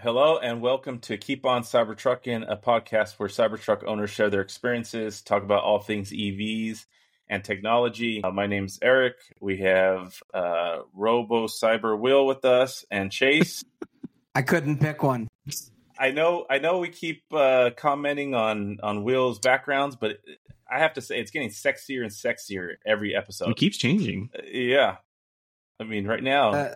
Hello and welcome to Keep On Cybertruckin', a podcast where Cybertruck owners share their experiences, talk about all things EVs and technology. My name's Eric. We have Robo Cyber Will with us and Chase. I couldn't pick one. I know we keep commenting on Will's backgrounds, but I have to say it's getting sexier and sexier every episode. It keeps changing. Yeah. I mean, right now...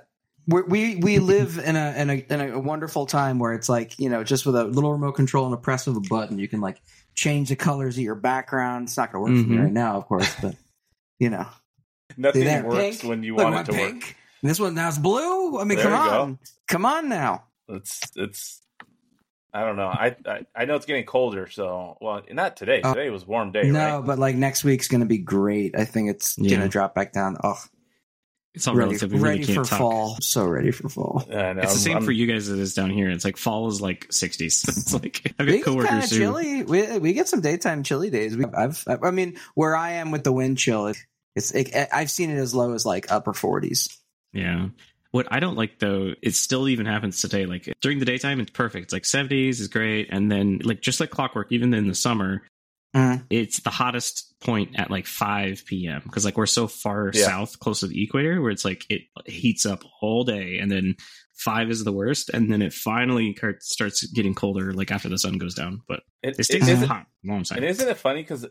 We live in a wonderful time where it's like, you know, just with a little remote control and a press of a button, you can like change the colors of your background. It's not going to work for me right now, of course, but you know, nothing works when you want it to pink. work. This one now's blue. I mean, come on now. It's. I don't know. I know it's getting colder, so not today. Today was a warm day. No, right? but like next week's going to be great. I think it's going to drop back down. Oh. It's all relative. We really can't talk. Fall. So ready for fall. I know. It's the same for you guys as it is down here. It's like fall is like 60s. It's like I've got coworkers who chilly. We get some daytime chilly days. I mean, where I am with the wind chill, I've seen it as low as like upper 40s. Yeah. What I don't like though, it still even happens today. Like during the daytime, it's perfect. It's like 70s is great, and then like just like clockwork, even in the summer. It's the hottest point at like 5 p.m. because like we're so far south, close to the equator, where it's like it heats up all day, and then 5 is the worst, and then it finally starts getting colder like after the sun goes down. But it stays hot a long time. And isn't it funny because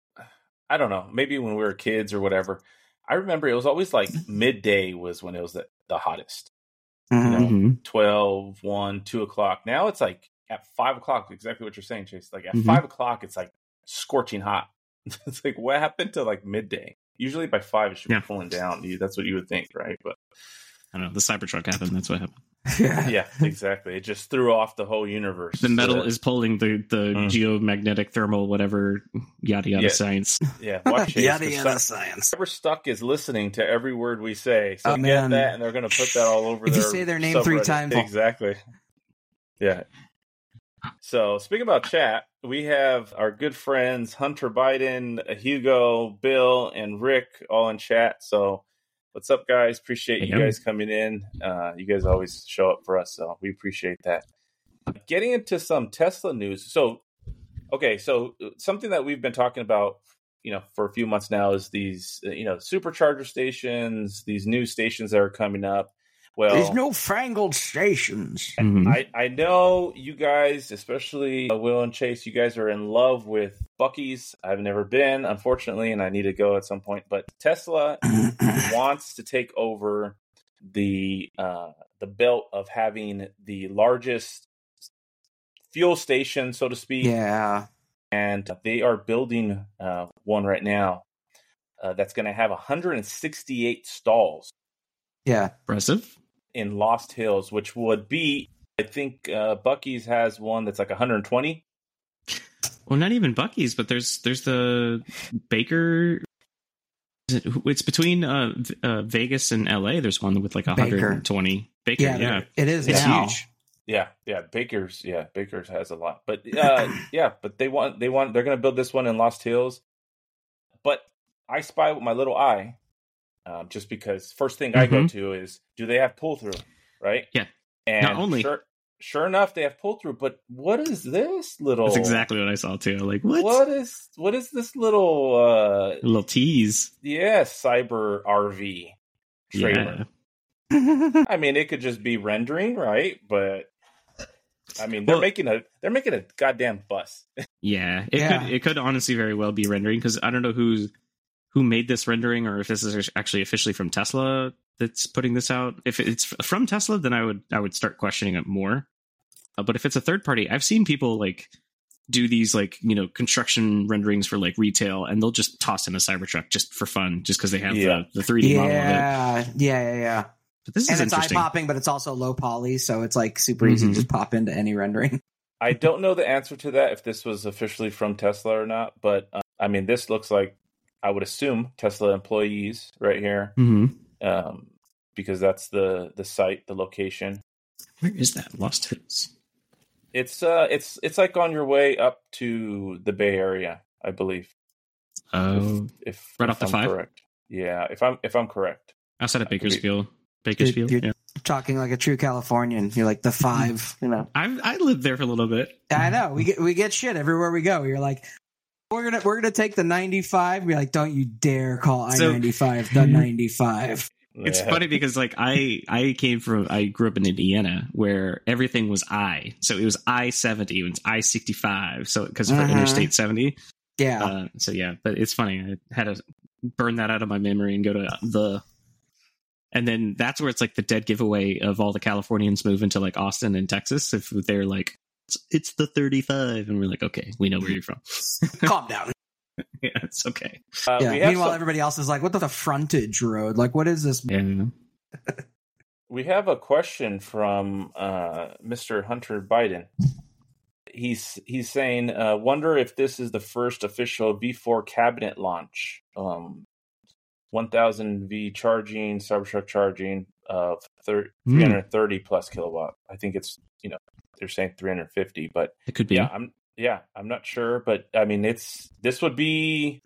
I don't know, maybe when we were kids or whatever, I remember it was always like midday was when it was the hottest. You know, 12, 1, 2 o'clock. Now it's like at 5 o'clock, exactly what you're saying, Chase. Like at 5 o'clock, it's like scorching hot. It's like, what happened to like midday? Usually by 5 it should be cooling down. That's what you would think, right? But I don't know, the Cybertruck happened. That's what happened. Yeah, exactly. It just threw off the whole universe. The metal is pulling the geomagnetic thermal whatever yada science. Yeah, watch Chase, yada science. Cyberstuck is listening to every word we say, so get that, and they're going to put that all over. If you say their name subreddit. 3 times, exactly. Yeah. So, speaking about chat, we have our good friends Hunter Biden, Hugo, Bill, and Rick all in chat. So, what's up, guys? Appreciate you guys coming in. You guys always show up for us, so we appreciate that. Getting into some Tesla news. So something that we've been talking about, you know, for a few months now is these, you know, supercharger stations, these new stations that are coming up. Well, there's no fangled stations. I know you guys, especially Will and Chase, you guys are in love with Buc-ee's. I've never been, unfortunately, and I need to go at some point. But Tesla wants to take over the belt of having the largest fuel station, so to speak. Yeah. And they are building one right now that's going to have 168 stalls. Yeah. Impressive. In Lost Hills, which would be, I think Buc-ee's has one that's like 120. Well, not even Buc-ee's, but there's the Baker. It's between Vegas and LA. There's one with like 120. Baker, yeah. It is. It's now. huge. Yeah. Baker's has a lot, but but they're going to build this one in Lost Hills. But I spy with my little eye. Just because first thing I go to is, do they have pull through, right? Yeah. And not only sure enough, they have pull through. But what is this little? That's exactly what I saw too. Like what? What is this little tease? Yeah, cyber RV trailer. Yeah. I mean, it could just be rendering, right? But I mean, they're making a goddamn bus. Yeah, it could honestly very well be rendering, because I don't know who made this rendering, or if this is actually officially from Tesla that's putting this out. If it's from Tesla, then I would start questioning it more. But if it's a third party, I've seen people like do these like, you know, construction renderings for like retail, and they'll just toss in a Cybertruck just for fun, just because they have the 3D model of it. Yeah. But this is interesting. It's eye-popping, but it's also low poly, so it's like super easy to just pop into any rendering. I don't know the answer to that, if this was officially from Tesla or not, but I mean, this looks like, I would assume, Tesla employees right here, because that's the site, the location. Where is that? Lost Hills. It's like on your way up to the Bay Area, I believe. Oh, if right off the I'm 5. Correct. Yeah, if I'm correct. Outside of Bakersfield. Yeah. talking like a true Californian. You're like the 5, you know. I lived there for a little bit. I know. We get shit everywhere we go. You're like, we're gonna take the 95. We're like, don't you dare call I-95 the 95. It's funny because like I grew up in Indiana where everything was I. So it was I-70, it was I-65. So because for Interstate 70. Yeah. But it's funny. I had to burn that out of my memory and go to and then that's where it's like the dead giveaway of all the Californians moving to like Austin and Texas. If they're like, it's the 35, and we're like, okay, we know where you're from. Calm down. Yeah, it's okay. Meanwhile, everybody else is like, what the frontage road? Like, what is this? Yeah. We have a question from Mr. Hunter Biden. He's saying, wonder if this is the first official V4 cabinet launch. 1000 V charging, Cybertruck charging of 330 plus kilowatt. I think it's, they're saying 350, but it could be. I'm not sure, but I mean, this would be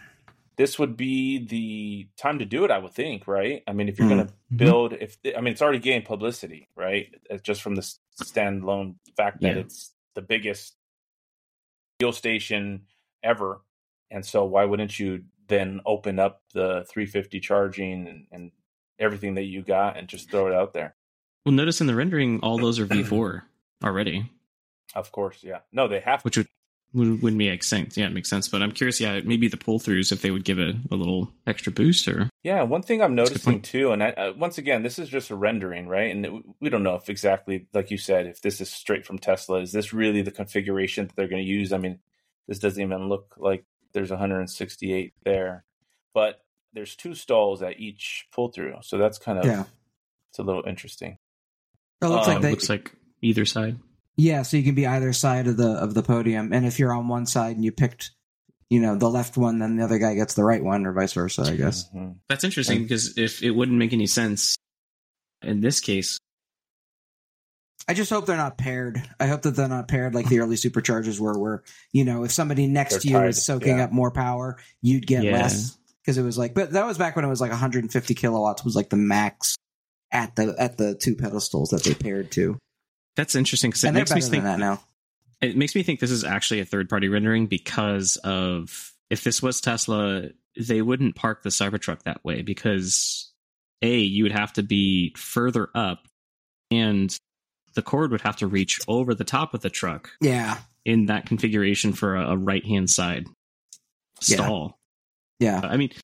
the time to do it, I would think, right? I mean, if you're going to build, it's already getting publicity, right? Just from the standalone fact that it's the biggest fuel station ever. And so why wouldn't you then open up the 350 charging and everything that you got and just throw it out there? Well, notice in the rendering, all those are V4 already. Of course, yeah. No, they have to. Which would make sense. Yeah, it makes sense. But I'm curious, maybe the pull-throughs, if they would give it a little extra boost or... Yeah, one thing I'm noticing too, and once again, this is just a rendering, right? And we don't know if exactly, like you said, if this is straight from Tesla. Is this really the configuration that they're going to use? I mean, this doesn't even look like there's 168 there. But there's 2 stalls at each pull-through. So that's kind of... It's a little interesting. It looks like either side. Yeah, so you can be either side of the podium, and if you're on one side and you picked, the left one, then the other guy gets the right one, or vice versa, I guess. Mm-hmm. That's interesting because if it wouldn't make any sense in this case. I just hope they're not paired. I hope that they're not paired like the early superchargers were, where if somebody next to you is soaking up more power, you'd get less, because it was like. But that was back when it was like 150 kilowatts was like the max at the 2 pedestals that they paired to. That's interesting because it makes me think that now. It makes me think this is actually a third-party rendering because of if this was Tesla, they wouldn't park the Cybertruck that way because you would have to be further up, and the cord would have to reach over the top of the truck. Yeah, in that configuration for a right-hand side stall. Yeah, I mean,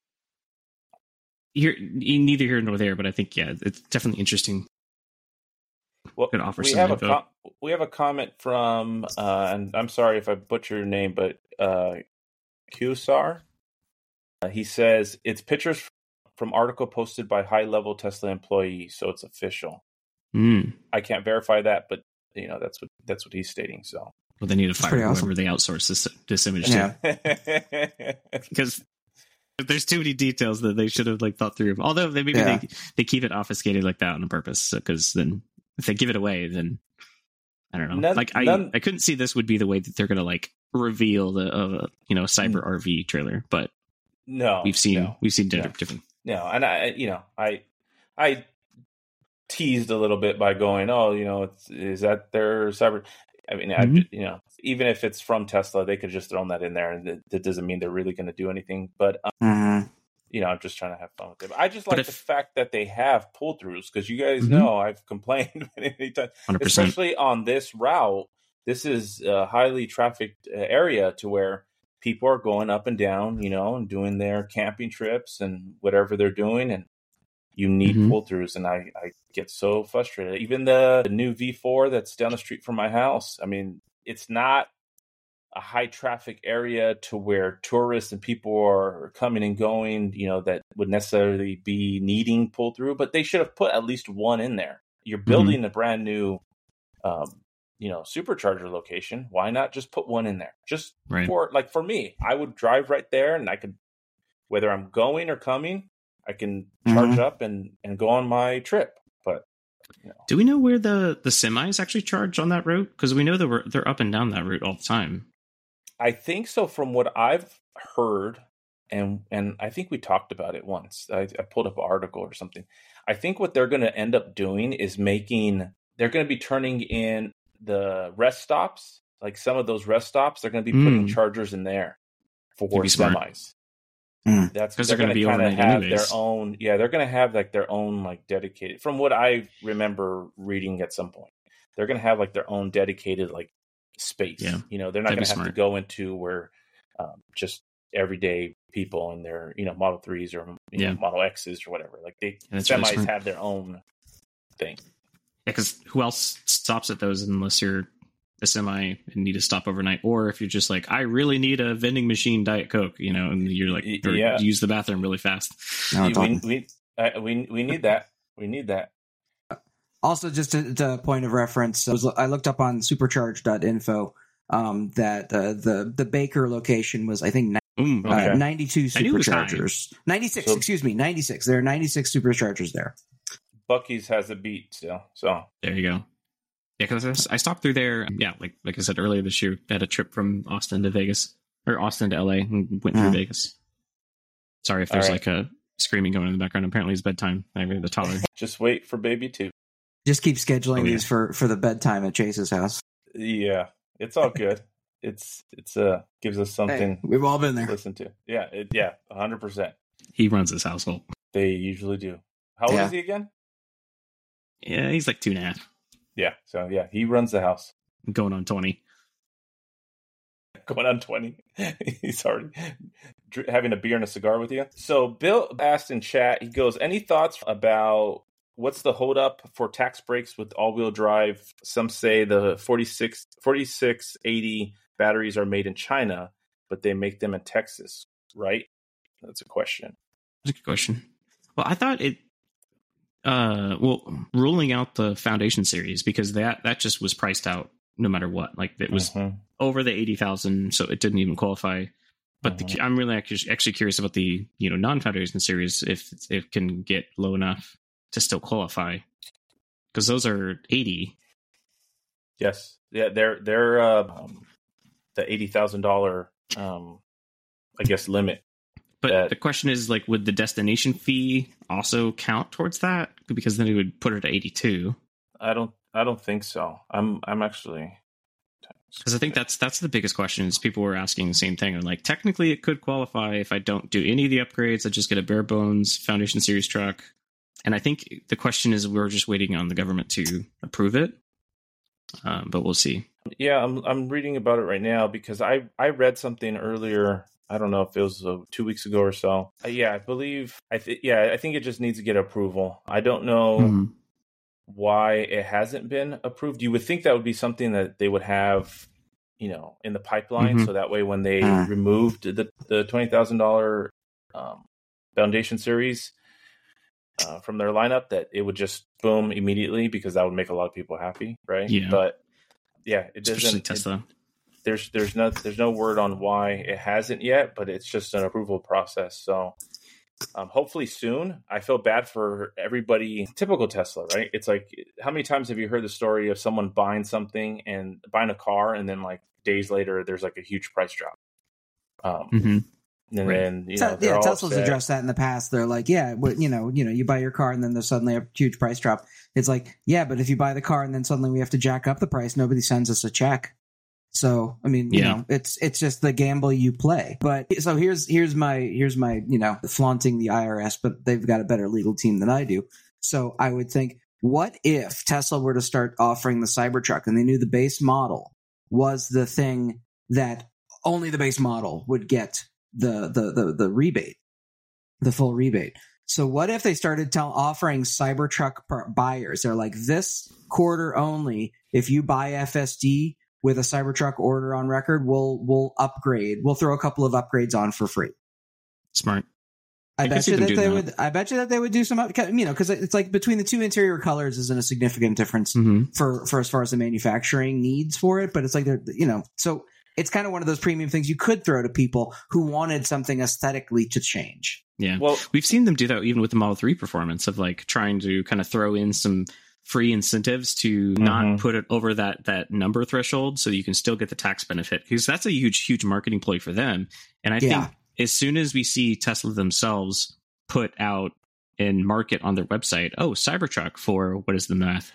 neither here nor there, but I think it's definitely interesting. Well, could offer we have a comment from, and I'm sorry if I butcher your name, but QSAR. He says it's pictures from article posted by high-level Tesla employee, so it's official. I can't verify that, but that's what he's stating. So, well, they need to fire whoever they outsource this image to, because there's too many details that they should have thought through. Although they keep it obfuscated like that on purpose, because then. If they give it away, then I don't know. I couldn't see this would be the way that they're going to reveal the Cyber RV trailer, but we've seen different. No, and I teased a little bit by going, is that their Cyber? I mean, even if it's from Tesla, they could just throw that in there, and that doesn't mean they're really going to do anything. But I'm just trying to have fun with it. I just like the fact that they have pull-throughs, because you guys know I've complained many times, 100%. Especially on this route. This is a highly trafficked area to where people are going up and down, and doing their camping trips and whatever they're doing, and you need pull-throughs, and I get so frustrated. Even the new V4 that's down the street from my house, I mean, it's not a high traffic area to where tourists and people are coming and going, that would necessarily be needing pull through, but they should have put at least one in there. You're building a brand new, supercharger location. Why not just put one in there? Just for me, I would drive right there, and I could, whether I'm going or coming, I can charge up and go on my trip. But do we know where the semis actually charge on that route? Because we know they're up and down that route all the time. I think so. From what I've heard, and I think we talked about it once. I pulled up an article or something. I think what they're going to end up doing is they're going to be turning in the rest stops, like some of those rest stops. They're going to be putting chargers in there for semis. That's because they're going to kind of have their own. Yeah, they're going to have like their own like dedicated. From what I remember reading at some point, they're going to have like their own dedicated like space. Yeah. You know, they're not going to have to go into where just everyday people in their Model 3s or Model X's or whatever. Like semis really have their own thing. Yeah, because who else stops at those unless you're a semi and need to stop overnight, or if you're just like, I really need a vending machine Diet Coke, and you're like, use the bathroom really fast. No, we need that. We need that. Also, just a point of reference, I looked up on supercharge.info that the Baker location was, I think, 92 superchargers. 96, excuse me, 96. There are 96 superchargers there. Buc-ee's has a beat still, so there you go. Yeah, because I stopped through there. Yeah, like I said earlier this year, I had a trip from Austin to Vegas, or Austin to LA, and went through Vegas. Sorry if there's like a screaming going in the background. Apparently it's bedtime. I mean, the toddler. Just wait for baby 2. Just keep scheduling these for the bedtime at Chase's house. Yeah, it's all good. It's gives us something. Hey, we've all been there. To listen to. Yeah, 100%. He runs his household. They usually do. How old is he again? Yeah, he's like 2.5. Yeah, so he runs the house. Going on 20. Going on 20. He's already having a beer and a cigar with you. So Bill asked in chat, he goes, any thoughts about what's the holdup for tax breaks with all-wheel drive? Some say the 4680 batteries are made in China, but they make them in Texas, right? That's a question. That's a good question. Well, I thought ruling out the Foundation series, because that just was priced out no matter what. Like it was over the 80,000, so it didn't even qualify. But I'm really actually curious about the non-Foundation series, if it can get low enough to still qualify, because those are 80. Yes, yeah, they're the $80,000 I guess limit. But the question is, like, would the destination fee also count towards that? Because then it would put it at 82. I don't think so. I'm actually, because I think that's the biggest question. Is people were asking the same thing. And like, technically, it could qualify if I don't do any of the upgrades. I just get a bare bones Foundation Series truck. And I think the question is, we're just waiting on the government to approve it. But we'll see. Yeah, I'm reading about it right now because I read something earlier. I don't know if it was 2 weeks ago or so. I believe I think it just needs to get approval. I don't know why it hasn't been approved. You would think that would be something that they would have, in the pipeline, so that way when they removed the $20,000 Foundation Series from their lineup, that it would just boom immediately, because that would make a lot of people happy, right? Yeah. But it doesn't. Tesla. There's no word on why it hasn't yet, but it's just an approval process. So hopefully soon. I feel bad for everybody. Typical Tesla, right? It's like, how many times have you heard the story of someone buying something and buying a car, and then like days later there's like a huge price drop? And then Tesla's addressed that in the past. They're like, you buy your car and then there's suddenly a huge price drop. It's like, yeah, but if you buy the car and then suddenly we have to jack up the price, nobody sends us a check. So, I mean, it's just the gamble you play. But so here's my flaunting the IRS, but they've got a better legal team than I do. So I would think, what if Tesla were to start offering the Cybertruck and they knew the base model was the thing that only the base model would get the rebate, the full rebate? So what if they started offering Cybertruck buyers? They're like, this quarter only, if you buy FSD with a Cybertruck order on record, we'll upgrade. We'll throw a couple of upgrades on for free. Smart. I bet you that they would do some, because it's like between the two interior colors isn't a significant difference for as far as the manufacturing needs for it. But it's like so it's kind of one of those premium things you could throw to people who wanted something aesthetically to change. Yeah. Well, we've seen them do that even with the Model 3 performance, of like trying to kind of throw in some free incentives to not put it over that number threshold, so you can still get the tax benefit, because that's a huge marketing ploy for them. And I think as soon as we see Tesla themselves put out and market on their website, Cybertruck for, what is the math?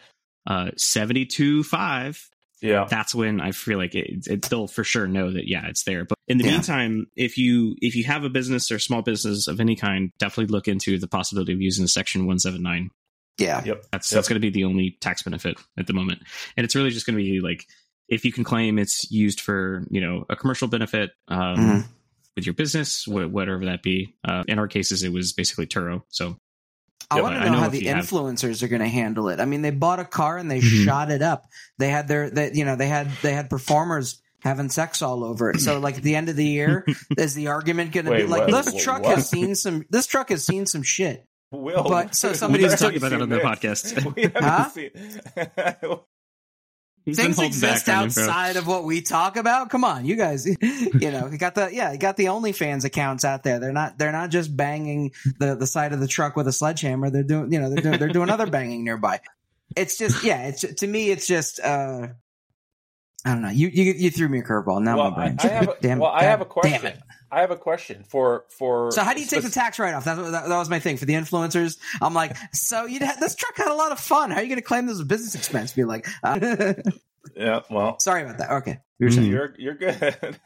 72.5. Yeah. That's when I feel like they'll for sure know that, it's there. But in the meantime, if you have a business or small business of any kind, definitely look into the possibility of using Section 179. Yeah. Yep. That's going to be the only tax benefit at the moment. And it's really just going to be like, if you can claim it's used for, a commercial benefit with your business, whatever that be. In our cases, it was basically Turo. So I want to know how the influencers are going to handle it. I mean, they bought a car and they shot it up. They had they had performers having sex all over it. So, like, at the end of the year, is the argument going to be like, this truck has seen some shit. But so somebody's talking about that on the podcast. We haven't seen. Things exist outside of what we talk about. Come on, you guys. You got the OnlyFans accounts out there. They're not just banging the side of the truck with a sledgehammer. They're doing they're doing other banging nearby. It's just to me it's just I don't know. You threw me a curveball. Now my brain. I have a question. Damn it. I have a question for. So how do you take the tax write-off? That was my thing for the influencers. I'm like, so this truck had a lot of fun. How are you going to claim this as a business expense? Be like, yeah. Well, sorry about that. Okay, you're good.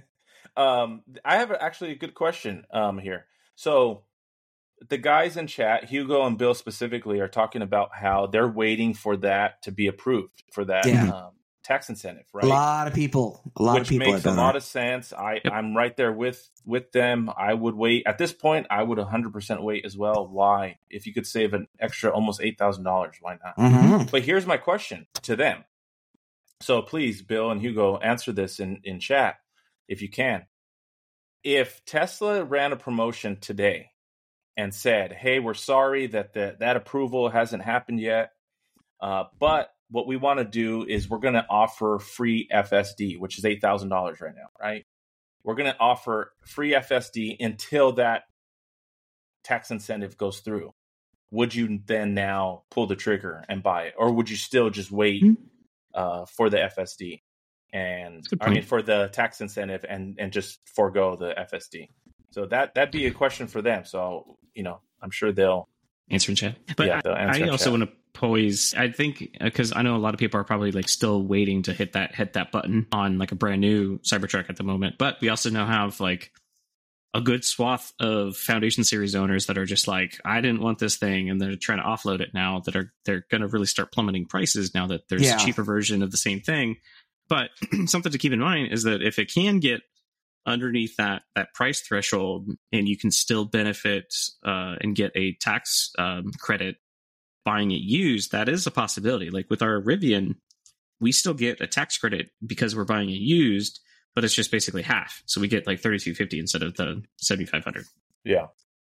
I have actually a good question here. So the guys in chat, Hugo and Bill specifically, are talking about how they're waiting for that to be approved for that. Yeah. Tax incentive, right? A lot of people which makes a lot of sense. I'm right there with them. I would wait at this point. I would 100% wait as well. Why? If you could save an extra almost $8,000, why not? Mm-hmm. But here's my question to them. So please, Bill and Hugo, answer this in chat if you can. If Tesla ran a promotion today and said, "Hey, we're sorry that that approval hasn't happened yet, but what we want to do is we're going to offer free FSD, which is $8,000 right now, right? We're going to offer free FSD until that tax incentive goes through." Would you then now pull the trigger and buy it? Or would you still just wait for the FSD and for the tax incentive and just forego the FSD? So that'd be a question for them. So, I'm sure they'll answer in chat. But yeah, I also want to poise. I think because I know a lot of people are probably like still waiting to hit that button on like a brand new Cybertruck at the moment. But we also now have like a good swath of Foundation Series owners that are just like, I didn't want this thing, and they're trying to offload it now. They're going to really start plummeting prices now that there's a cheaper version of the same thing. But something to keep in mind is that if it can get underneath that price threshold and you can still benefit and get a tax credit buying it used, that is a possibility. Like with our Rivian, we still get a tax credit because we're buying it used, but it's just basically half. So we get like $3,250 instead of the $7,500. Yeah.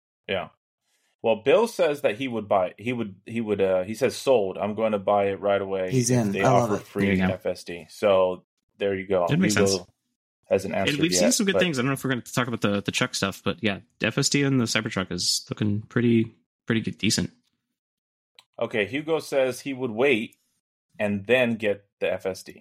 Well, Bill says that he would buy it. He says sold. I'm going to buy it right away. He's in. They offer free FSD. So there you go. It makes sense. Hasn't answered and we've yet, seen some good things. I don't know if we're going to talk about the Chuck stuff, but yeah, FSD and the Cybertruck is looking pretty good, decent. Okay, Hugo says he would wait and then get the FSD.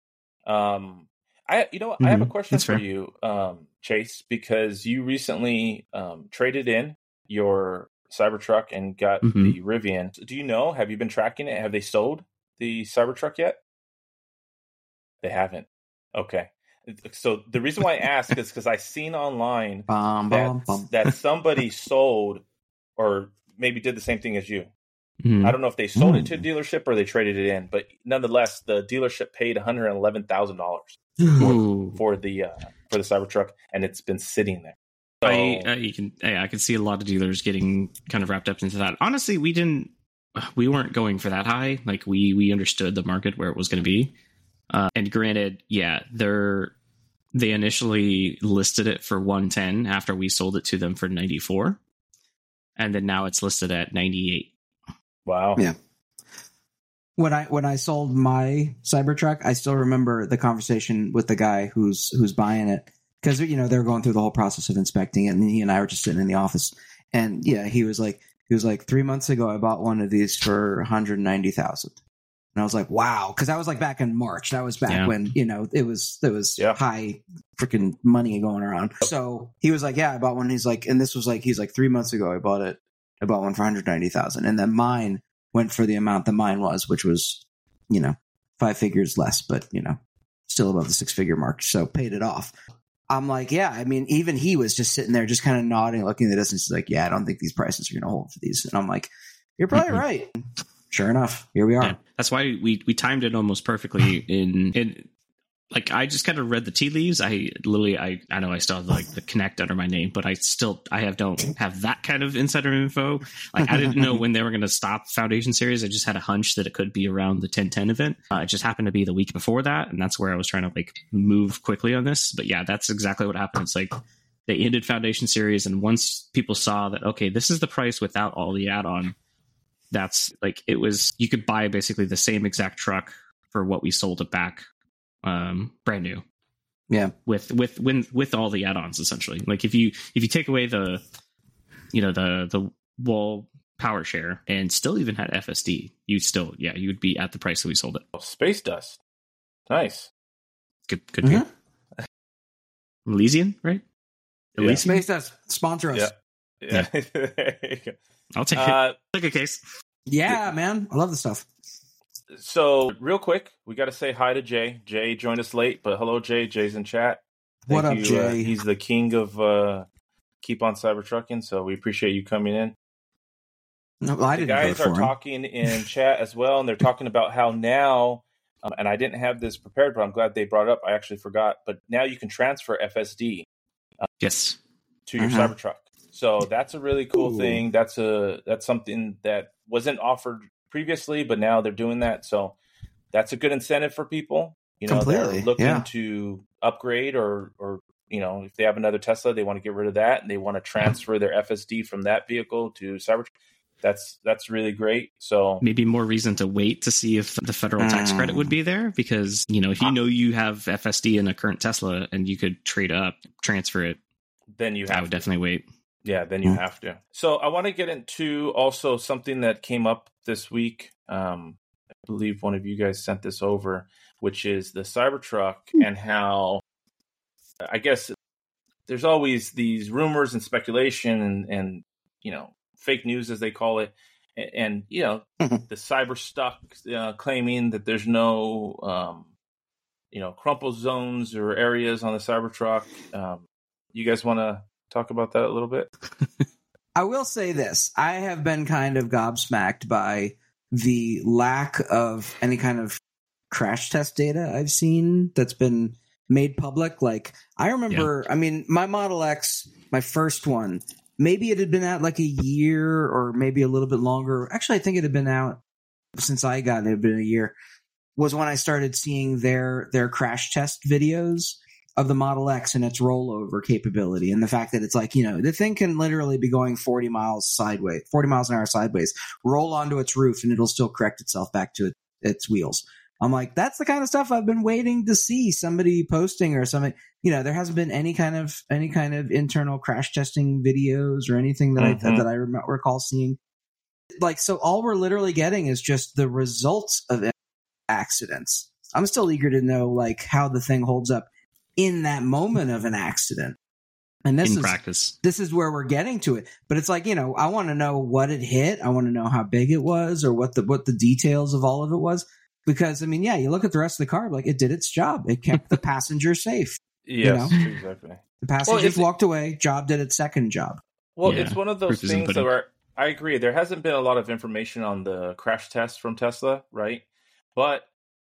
I have a question for you, Chase, because you recently traded in your Cybertruck and got the Rivian. Do you know? Have you been tracking it? Have they sold the Cybertruck yet? They haven't. Okay. So the reason why I ask is because I seen online that somebody sold or maybe did the same thing as you. I don't know if they sold it to a dealership or they traded it in, but nonetheless, the dealership paid $111,000 for the Cybertruck, and it's been sitting there. So, I can see a lot of dealers getting kind of wrapped up into that. Honestly, we weren't going for that high. Like we understood the market where it was going to be. And granted, they initially listed it for $110 after we sold it to them for $94, and then now it's listed at $98. Wow. Yeah. When I sold my Cybertruck, I still remember the conversation with the guy who's buying it, because they were going through the whole process of inspecting it, and he and I were just sitting in the office, and he was like 3 months ago I bought one of these for $190,000. And I was like, wow, because that was like back in March. That was back when it was high freaking money going around. So he was like, yeah, I bought one. He's like, and this was like, he's like 3 months ago, I bought one for 190,000. And then mine went for the amount that mine was, which was, 5 figures less, but, still above the 6-figure mark. So paid it off. I'm like, yeah, I mean, even he was just sitting there, just kind of nodding, looking at the distance. He's like, yeah, I don't think these prices are going to hold for these. And I'm like, you're probably right. Sure enough, here we are. Yeah, that's why we timed it almost perfectly. In like, I just kind of read the tea leaves. I know I still have like the Connect under my name, but I don't have that kind of insider info. Like, I didn't know when they were going to stop Foundation Series. I just had a hunch that it could be around the 10/10 event. It just happened to be the week before that, and that's where I was trying to like move quickly on this. But yeah, that's exactly what happened. It's like they ended Foundation Series, and once people saw that, okay, this is the price without all the add-on. That's like, it was, you could buy basically the same exact truck for what we sold it back, brand new. Yeah. With all the add-ons, essentially. Like if you take away the wall power share and still even had FSD, you would be at the price that we sold it. Oh, Space Dust. Nice. Good game. Elysian, right? Yeah. Space Dust, sponsor us. Yeah. There you go. I'll take it. Take a case. Yeah, man. I love the stuff. So, real quick, we got to say hi to Jay. Jay joined us late, but hello, Jay. Jay's in chat. What up, Jay? He's the king of Keep on Cybertrucking, so we appreciate you coming in. No, I didn't. The guys are talking in chat as well, and they're talking about how now, and I didn't have this prepared, but I'm glad they brought it up. I actually forgot, but now you can transfer FSD yes, to your Cybertruck. So that's a really cool thing. That's something that wasn't offered previously, but now they're doing that. So that's a good incentive for people. They're looking to upgrade or if they have another Tesla, they want to get rid of that and they want to transfer their FSD from that vehicle to Cybertruck. That's really great. So maybe more reason to wait to see if the federal tax credit would be there, because if you have FSD in a current Tesla and you could trade up, transfer it, then I would definitely wait. Yeah, then you have to. So I want to get into also something that came up this week. I believe one of you guys sent this over, which is the Cybertruck and how, I guess, there's always these rumors and speculation and fake news, as they call it. And the Cyberstuck claiming that there's no, crumple zones or areas on the Cybertruck. You guys want to talk about that a little bit? I will say this. I have been kind of gobsmacked by the lack of any kind of crash test data I've seen that's been made public. Like, I remember, my Model X, my first one, maybe it had been out like a year or maybe a little bit longer. Actually, I think it had been out since I got it. It had been a year. Was when I started seeing their crash test videos of the Model X and its rollover capability, and the fact that it's like, the thing can literally be going 40 miles an hour sideways, roll onto its roof, and it'll still correct itself back to its wheels. I'm like, that's the kind of stuff I've been waiting to see somebody posting or something. There hasn't been any kind of internal crash testing videos or anything that I recall seeing. Like, so all we're literally getting is just the results of accidents. I'm still eager to know like how the thing holds up in that moment of an accident. And this is where we're getting to it. But it's like, I want to know what it hit. I want to know how big it was or what the details of all of it was. Because, you look at the rest of the car, like, it did its job. It kept the passenger safe. Yes, exactly. The passengers walked away. Job did its second job. Well, it's one of those things where I agree. There hasn't been a lot of information on the crash test from Tesla, right? But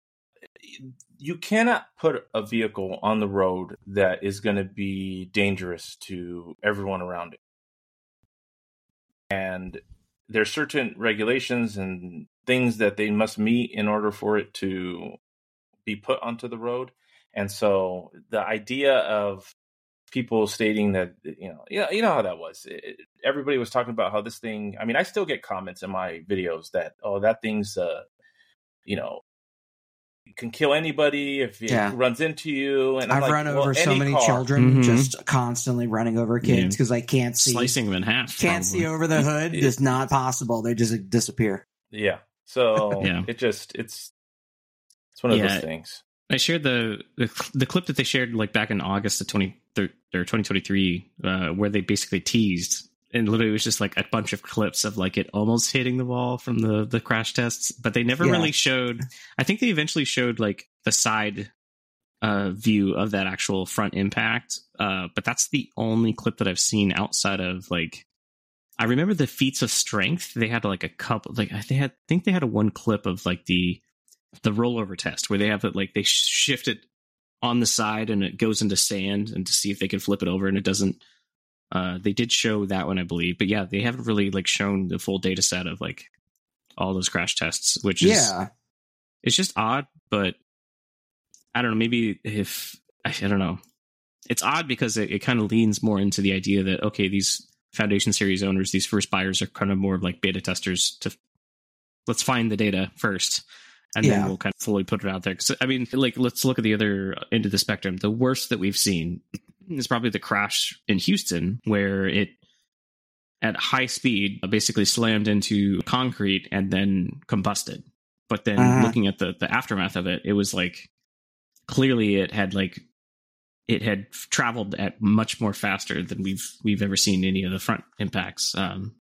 you cannot put a vehicle on the road that is going to be dangerous to everyone around it. And there's certain regulations and things that they must meet in order for it to be put onto the road. And so the idea of people stating that, you know how that was. Everybody was talking about how this thing, I still get comments in my videos that, that thing's, can kill anybody if it runs into you. And I've run over so many children just constantly running over kids because I can't see. Slicing them in half. Can't see over the hood. It's not possible. They just disappear. Yeah. So it's one of those things. I shared the clip that they shared like back in August of 2023, where they basically teased, and literally it was just like a bunch of clips of like it almost hitting the wall from the crash tests, but they never really showed. I think they eventually showed like the side view of that actual front impact, but that's the only clip that I've seen outside of like. I remember the feats of strength. They had like a couple, like I think they had a one clip of like the rollover test where they have it like they shift it on the side and it goes into sand and to see if they can flip it over and it doesn't. They did show that one, I believe, but yeah, they haven't really like shown the full data set of like all those crash tests, which is it's just odd. But I don't know, maybe if I don't know, it's odd because it kind of leans more into the idea that okay, these Foundation series owners, these first buyers are kind of more of like beta testers to let's find the data first. And then we'll kind of fully put it out there. Because I mean, like, let's look at the other end of the spectrum. The worst that we've seen is probably the crash in Houston, where it, at high speed, basically slammed into concrete and then combusted. But then looking at the aftermath of it, it was like, clearly it had traveled at much more faster than we've ever seen any of the front impacts.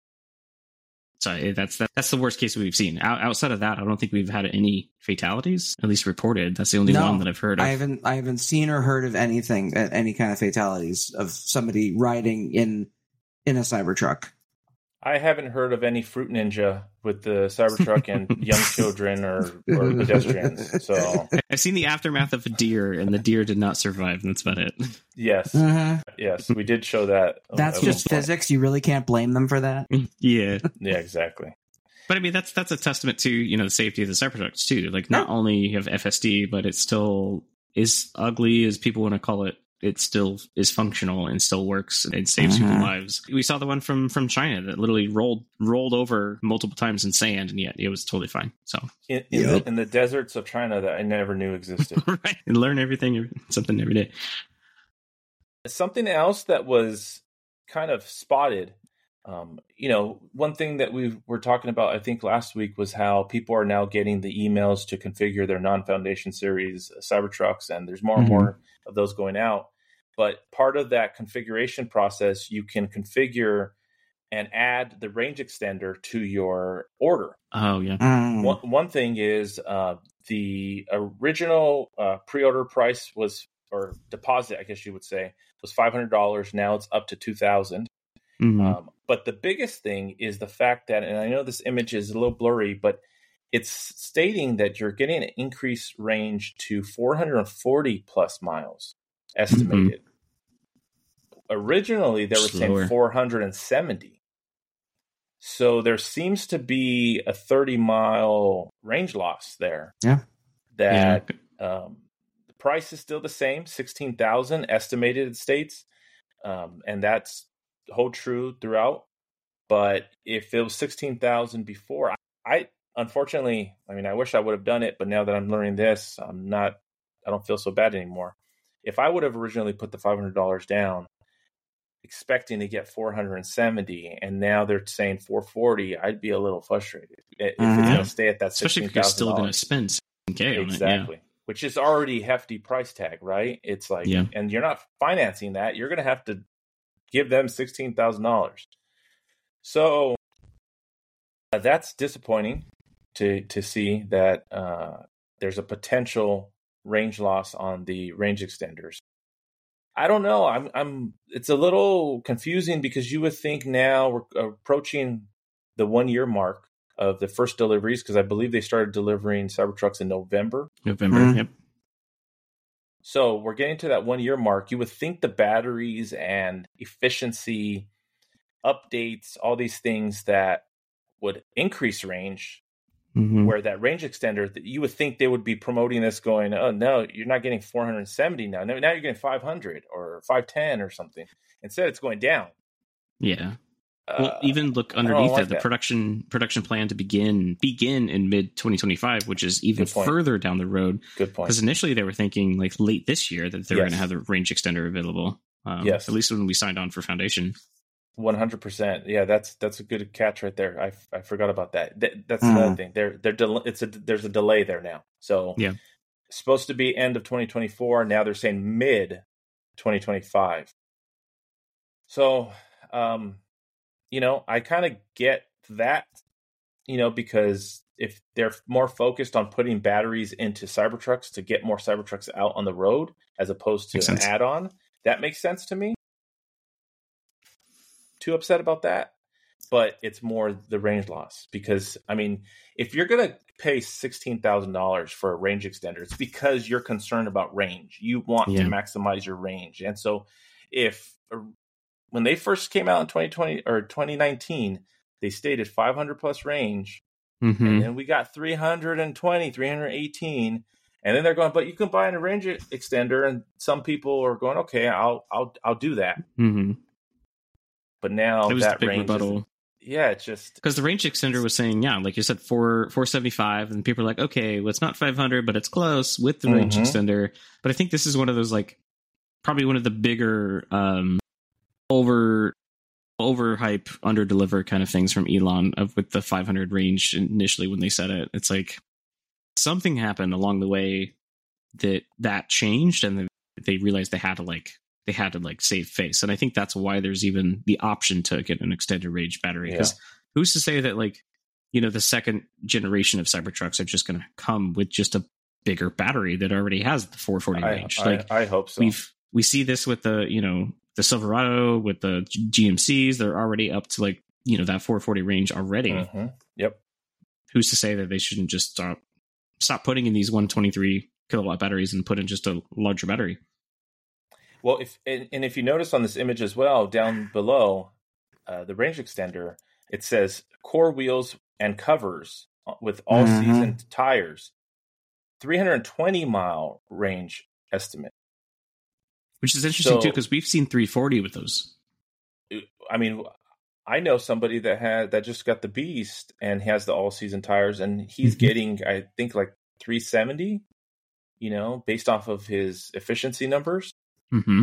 So that's the worst case we've seen. Outside of that, I don't think we've had any fatalities, at least reported. That's the only one that I've heard of. I haven't seen or heard of anything, any kind of fatalities of somebody riding in a Cybertruck. I haven't heard of any fruit ninja with the Cybertruck and young children or pedestrians. So I've seen the aftermath of a deer, and the deer did not survive, and that's about it. Yes, yes, we did show that. That's just physics. You really can't blame them for that. Yeah, exactly. But I mean, that's a testament to the safety of the Cybertrucks too. Like, not only you have FSD, but it still is ugly as people want to call it. It still is functional and still works and saves people's lives. We saw the one from China that literally rolled over multiple times in sand, and yet it was totally fine. So in the deserts of China that I never knew existed. Right, and learn something every day. Something else that was kind of spotted. One thing that we were talking about, I think last week, was how people are now getting the emails to configure their non-Foundation series Cybertrucks, and there's more and more of those going out. But part of that configuration process, you can configure and add the range extender to your order. Oh, yeah. One thing is the original pre-order price was, or deposit, I guess you would say, was $500. Now it's up to $2,000. But the biggest thing is the fact that, and I know this image is a little blurry, but it's stating that you're getting an increased range to 440 plus miles estimated. Originally, they were saying 470. So there seems to be a 30-mile range loss there. Yeah. The price is still the same, $16,000 estimated, it states. And that's hold true throughout. But if it was 16,000 before, I unfortunately, I mean, I wish I would have done it, but now that I'm learning this, I don't feel so bad anymore. If I would have originally put the $500 down, expecting to get 470, and now they're saying 440, I'd be a little frustrated if it's going to stay at that $16,000. Especially if you're still going to spend $16,000 on it. Exactly. Which is already hefty price tag, right? It's like, and you're not financing that. You're going to have to give them $16,000. So that's disappointing to see that there's a potential range loss on the range extenders. I don't know. It's a little confusing because you would think now we're approaching the 1 year mark of the first deliveries, because I believe they started delivering Cybertrucks in November. Yep. So we're getting to that 1 year mark. You would think the batteries and efficiency updates, all these things that would increase range, where that range extender, you would think they would be promoting this going, oh, no, you're not getting 470 now. Now you're getting 500 or 510 or something. Instead, it's going down. Yeah. Well, even look underneath it, the production plan to begin in mid 2025, which is even further down the road. Good point. Because initially they were thinking like late this year that they were going to have the range extender available. At least when we signed on for Foundation. 100%. Yeah, that's a good catch right there. I forgot about that. That's another thing. There's a delay there now. So supposed to be end of 2024. Now they're saying mid 2025. So, I kind of get that, because if they're more focused on putting batteries into Cybertrucks to get more Cybertrucks out on the road as opposed to an add-on, that makes sense to me. Too upset about that, but it's more the range loss because, if you're going to pay $16,000 for a range extender, it's because you're concerned about range. You want to maximize your range. And so when they first came out in 2020 or 2019, they stated 500 plus range. Mm-hmm. And then we got 320, 318. And then they're going, but you can buy a range extender. And some people are going, okay, I'll do that. Mm-hmm. But now that range it's just because the range extender was saying, like you said, 475, and people are like, okay, well, it's not 500, but it's close with the range extender. But I think this is one of those, like, probably one of the bigger overhype, under deliver kind of things from Elon with the 500 range initially when they said it. It's like something happened along the way that changed, and they realized they had to save face. And I think that's why there's even the option to get an extended range battery. Because who's to say that, the second generation of Cybertrucks are just going to come with just a bigger battery that already has the 440 range? I hope so. We see this with the Silverado, with the GMCs. They're already up to that 440 range already. Mm-hmm. Yep. Who's to say that they shouldn't just stop putting in these 123 kilowatt batteries and put in just a larger battery? Well, if you notice on this image as well, down below the range extender, it says core wheels and covers with all-season tires, 320-mile range estimate. Which is interesting, too, because we've seen 340 with those. I know somebody that just got the Beast and has the all-season tires, and he's getting, I think, 370, based off of his efficiency numbers. Mm-hmm.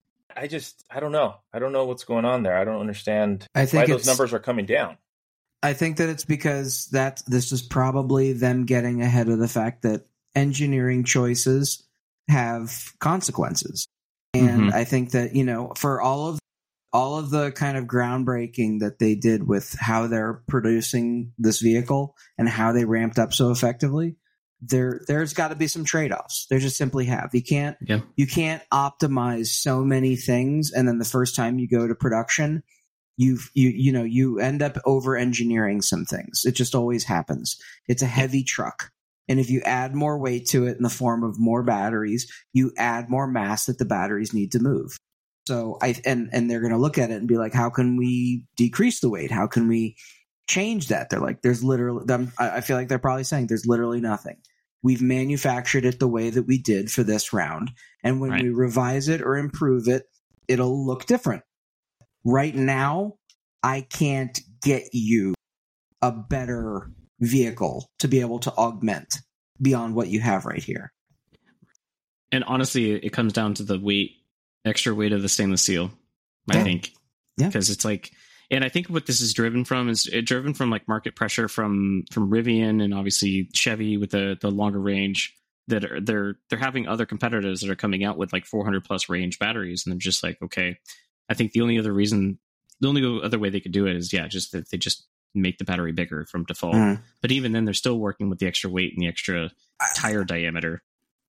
I don't know. I don't know what's going on there. I don't understand why those numbers are coming down. I think that it's because this is probably them getting ahead of the fact that engineering choices have consequences. And I think that, for all of the kind of groundbreaking that they did with how they're producing this vehicle and how they ramped up so effectively, there's got to be some trade-offs. There just simply have. You can't optimize so many things, and then the first time you go to production, you end up over-engineering some things. It just always happens. It's a heavy truck, and if you add more weight to it in the form of more batteries, you add more mass that the batteries need to move. So and they're going to look at it and be like, how can we decrease the weight? How can we change that? They're like, there's literally, I feel like they're probably saying there's literally nothing. We've manufactured it the way that we did for this round. And when we revise it or improve it, it'll look different. Right now, I can't get you a better vehicle to be able to augment beyond what you have right here. And honestly, it comes down to the extra weight of the stainless steel, I think. Yeah. Because it's and I think what this is driven from market pressure from Rivian and obviously Chevy with the longer range, that they're having other competitors that are coming out with 400 plus range batteries, and they're just okay. I think the only other way they could do it is just that they just make the battery bigger from default. But even then, they're still working with the extra weight and the extra tire diameter.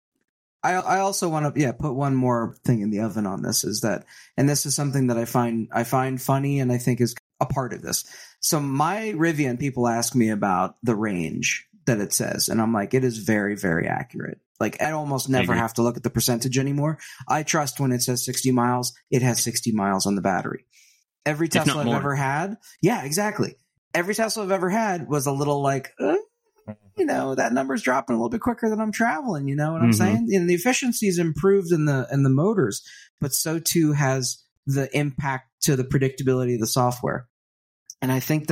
I also want to put one more thing in the oven on this, is that, and this is something that I find funny and I think is a part of this. So my Rivian people ask me about the range that it says, and I'm like, it is very, very accurate. I almost never have to look at the percentage anymore. I trust when it says 60 miles, it has 60 miles on the battery. Every Tesla I've ever had, exactly. Every Tesla I've ever had was a little that number's dropping a little bit quicker than I'm traveling. You know what I'm saying? And the efficiency's improved in the motors, but so too has the impact to the predictability of the software. And I think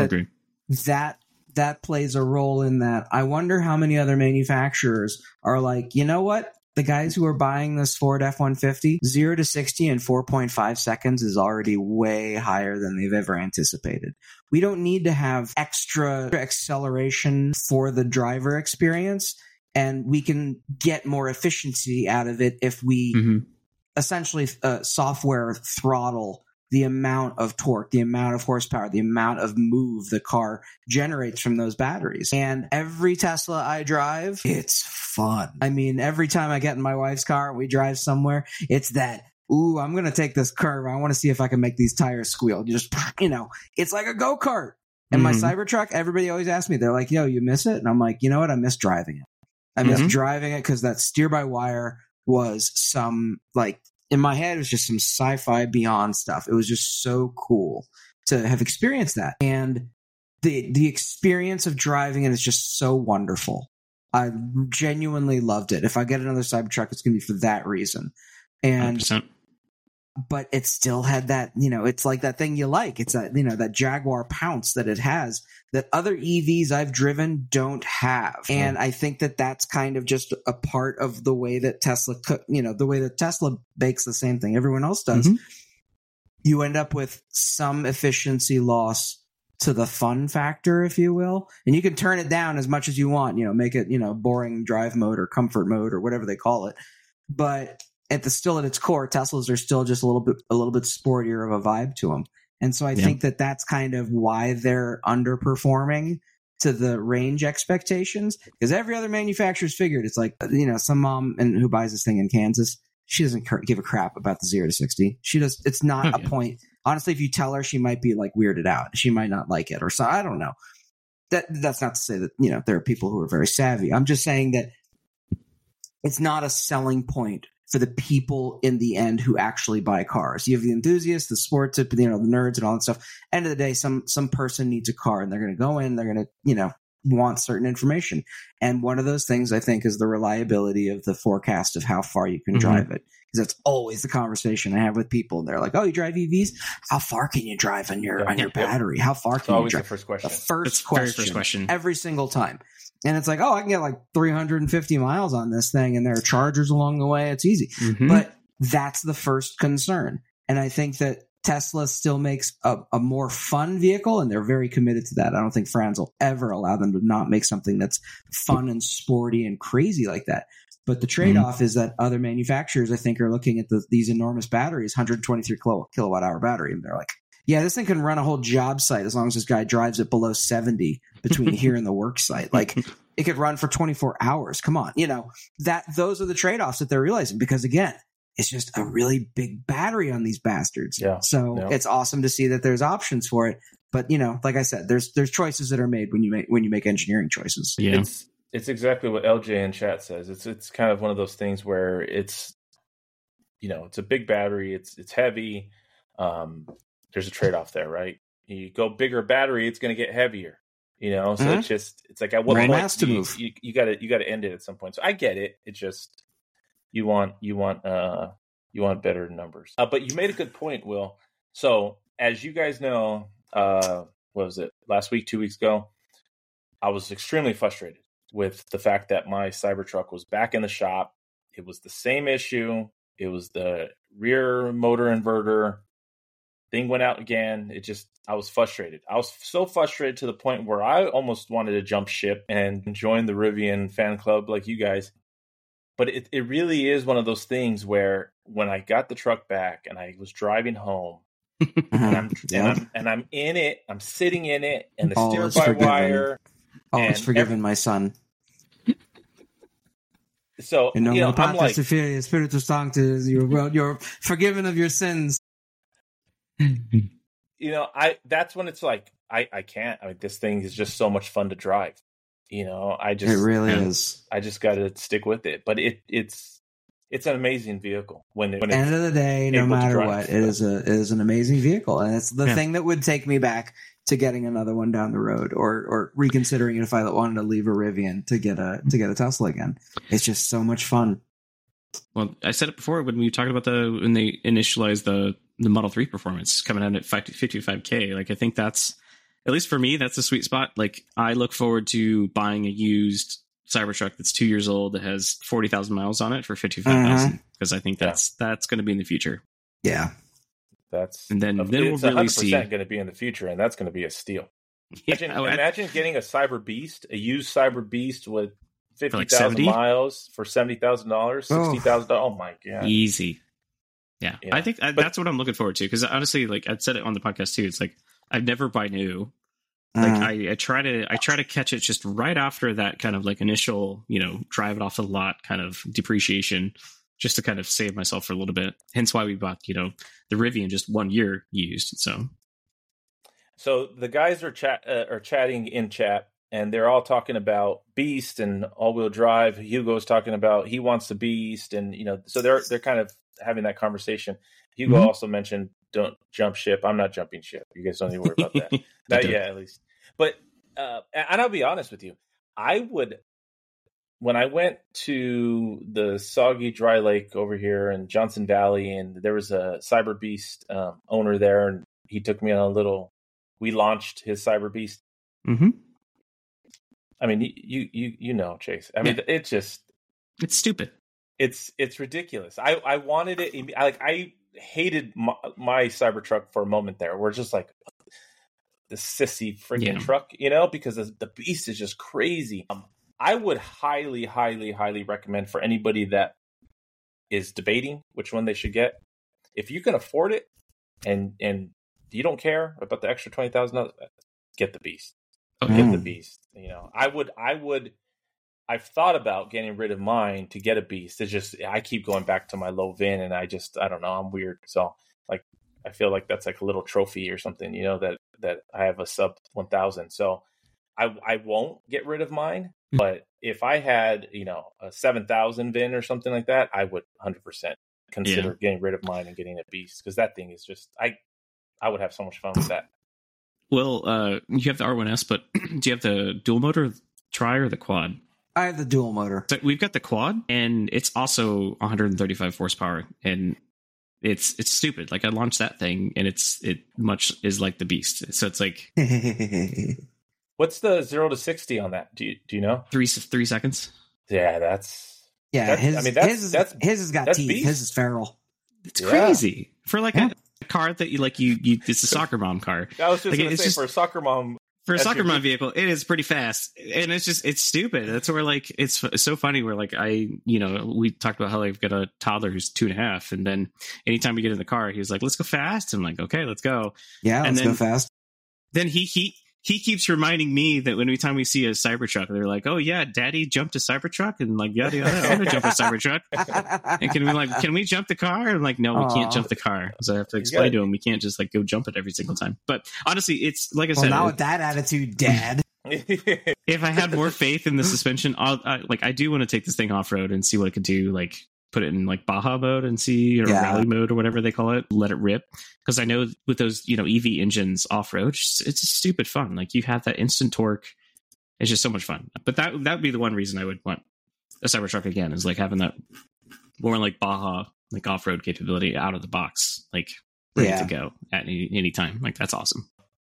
that plays a role in that. I wonder how many other manufacturers are like, you know what? The guys who are buying this Ford F-150, 0 to 60 in 4.5 seconds is already way higher than they've ever anticipated. We don't need to have extra acceleration for the driver experience and we can get more efficiency out of it if we essentially software throttle the amount of torque, the amount of horsepower, the amount of move the car generates from those batteries. And every Tesla I drive, it's fun. I mean, every time I get in my wife's car and we drive somewhere, it's that, ooh, I'm going to take this curve. I want to see if I can make these tires squeal. You just, it's like a go-kart. And my Cybertruck, everybody always asks me, they're like, yo, you miss it? And I'm like, you know what? I miss driving it. I miss driving it because that steer-by-wire was some, like, in my head, it was just some sci-fi beyond stuff. It was just so cool to have experienced that. And the experience of driving it is just so wonderful. I genuinely loved it. If I get another Cybertruck, it's going to be for that reason. And 100%. But it still had that, it's like that thing you like. It's that, that Jaguar pounce that it has that other EVs I've driven don't have. And I think that that's kind of just a part of the way that Tesla, the way that Tesla bakes the same thing everyone else does. You end up with some efficiency loss to the fun factor, if you will. And you can turn it down as much as you want, make it, boring drive mode or comfort mode or whatever they call it. But at its core, Teslas are still just a little bit sportier of a vibe to them. And so I think that that's kind of why they're underperforming to the range expectations, because every other manufacturer's figured it's like, some mom who buys this thing in Kansas, she doesn't give a crap about the 0 to 60. She does. It's not a point. Honestly, if you tell her, she might be like weirded out. She might not like it or so. I don't know. That's not to say that, there are people who are very savvy. I'm just saying that it's not a selling point for the people in the end who actually buy cars. You have the enthusiasts, the sports, the nerds and all that stuff. End of the day, some person needs a car and they're going to go in, they're going to, want certain information. And one of those things I think is the reliability of the forecast of how far you can drive it. Because that's always the conversation I have with people. They're like, oh, you drive EVs? How far can you drive on your battery? How far can you drive? The first question. Very first question. Every single time. And it's like, oh, I can get like 350 miles on this thing, and there are chargers along the way. It's easy. But that's the first concern. And I think that Tesla still makes a more fun vehicle, and they're very committed to that. I don't think Franz will ever allow them to not make something that's fun and sporty and crazy like that. But the trade-off is that other manufacturers, I think, are looking at these enormous batteries, 123 kilowatt hour battery, and they're like, yeah, this thing can run a whole job site as long as this guy drives it below 70 between here and the work site. Like, it could run for 24 hours. Come on. Those are the trade-offs that they're realizing, because again, it's just a really big battery on these bastards. Yeah. So it's awesome to see that there's options for it. But, like I said, there's choices that are made when you make engineering choices. Yeah. It's exactly what LJ in chat says. It's kind of one of those things where it's a big battery. It's heavy. There's a trade-off there, right? You go bigger battery, it's going to get heavier, So it's like at what point has to move. You got to end it at some point. So I get it. It's just you want better numbers. But you made a good point, Will. So as you guys know, what was it, last week, 2 weeks ago? I was extremely frustrated with the fact that my Cybertruck was back in the shop. It was the same issue. It was the rear motor inverter. Thing went out again. I was frustrated. I was so frustrated to the point where I almost wanted to jump ship and join the Rivian fan club like you guys. But it really is one of those things where when I got the truck back and I was driving home and I'm in it, I'm sitting in it, and the steer-by-wire. It's forgiven, my son. So, I'm like, Spiritus Sanctus, you're forgiven of your sins. That's when it's like, I can't. I mean, this thing is just so much fun to drive. It really is. I just got to stick with it. But it's an amazing vehicle. When end of the day, no matter what, it is an amazing vehicle, and it's the thing that would take me back to getting another one down the road, or reconsidering it if I wanted to leave a Rivian to get a Tesla again. It's just so much fun. Well, I said it before when we talked about when they initialized the Model 3 performance coming out at 55K. Like, I think that's, at least for me, that's the sweet spot. Like, I look forward to buying a used Cybertruck that's 2 years old that has 40,000 miles on it for 55,000, because I think that's going to be in the future. Yeah. And then we'll really see. It's 100% going to be in the future, and that's going to be a steal. Imagine getting a Cyber Beast, a used Cyber Beast with 50,000 miles for $70,000, $60,000. Oh my god, easy. Yeah. I think that's what I'm looking forward to, because honestly, like I'd said it on the podcast too. It's like I'd never buy new. Like I try to catch it just right after that kind of like initial, drive it off the lot kind of depreciation, just to kind of save myself for a little bit. Hence why we bought, the Rivian just 1 year used. So the guys are chatting in chat, and they're all talking about Beast and all-wheel drive. Hugo's talking about he wants the Beast, and so they're kind of having that conversation. Hugo also mentioned don't jump ship. I'm not jumping ship. You guys don't need to worry about that. Not yet, at least. But and I'll be honest with you, when I went to the soggy dry lake over here in Johnson Valley, and there was a Cyber Beast owner there, and he took me on we launched his Cyber Beast. Mm-hmm. I mean, you know, Chase. I mean, it's stupid. It's ridiculous. I wanted it. I hated my Cybertruck for a moment there. We're just like the sissy freaking truck, because the Beast is just crazy. I would highly, highly, highly recommend for anybody that is debating which one they should get. If you can afford it and you don't care about the extra $20,000, get the Beast. Get the Beast. I've thought about getting rid of mine to get a Beast. It's just I keep going back to my low VIN, and I don't know. I'm weird, so I feel like that's like a little trophy or something, that I have a sub 1,000. So I won't get rid of mine. But if I had a 7,000 VIN or something like that, I would 100% consider getting rid of mine and getting a Beast, because that thing is just I would have so much fun with that. Well, you have the R1S, but do you have the dual motor tri or the quad? I have the dual motor. So we've got the quad, and it's also 135 horsepower, and it's stupid. Like I launched that thing, and it much is like the Beast. So it's like, what's the 0 to 60 on that? Do you know? 3 seconds. Yeah, that's his has got teeth. Beast. His is feral. It's crazy for like a car that you it's a soccer mom car. I was just going to say, for a soccer mom. For a soccer mom vehicle, it is pretty fast, and it's stupid. That's where it's so funny. Where we talked about how I've got a toddler who's 2.5, and then anytime we get in the car, he was like, "Let's go fast." I'm like, "Okay, let's go." Yeah, let's go fast. Then he keeps reminding me that anytime we see a Cybertruck, they're like, "Oh yeah, Daddy jumped a Cybertruck," and like yada yada. I want to jump a Cybertruck. And can we jump the car? I'm like, no, we can't jump the car. So I have to explain to him we can't just go jump it every single time. But honestly, it's like I said, not with that attitude, Dad. If I had more faith in the suspension, I do want to take this thing off road and see what it could do. Like put it in Baja mode and see, or rally mode or whatever they call it. Let it rip. Because I know with those, EV engines off road, it's stupid fun. Like you have that instant torque. It's just so much fun. But that would be the one reason I would want a Cybertruck again, is having that more Baja, off road capability out of the box, ready to go at any time. That's awesome.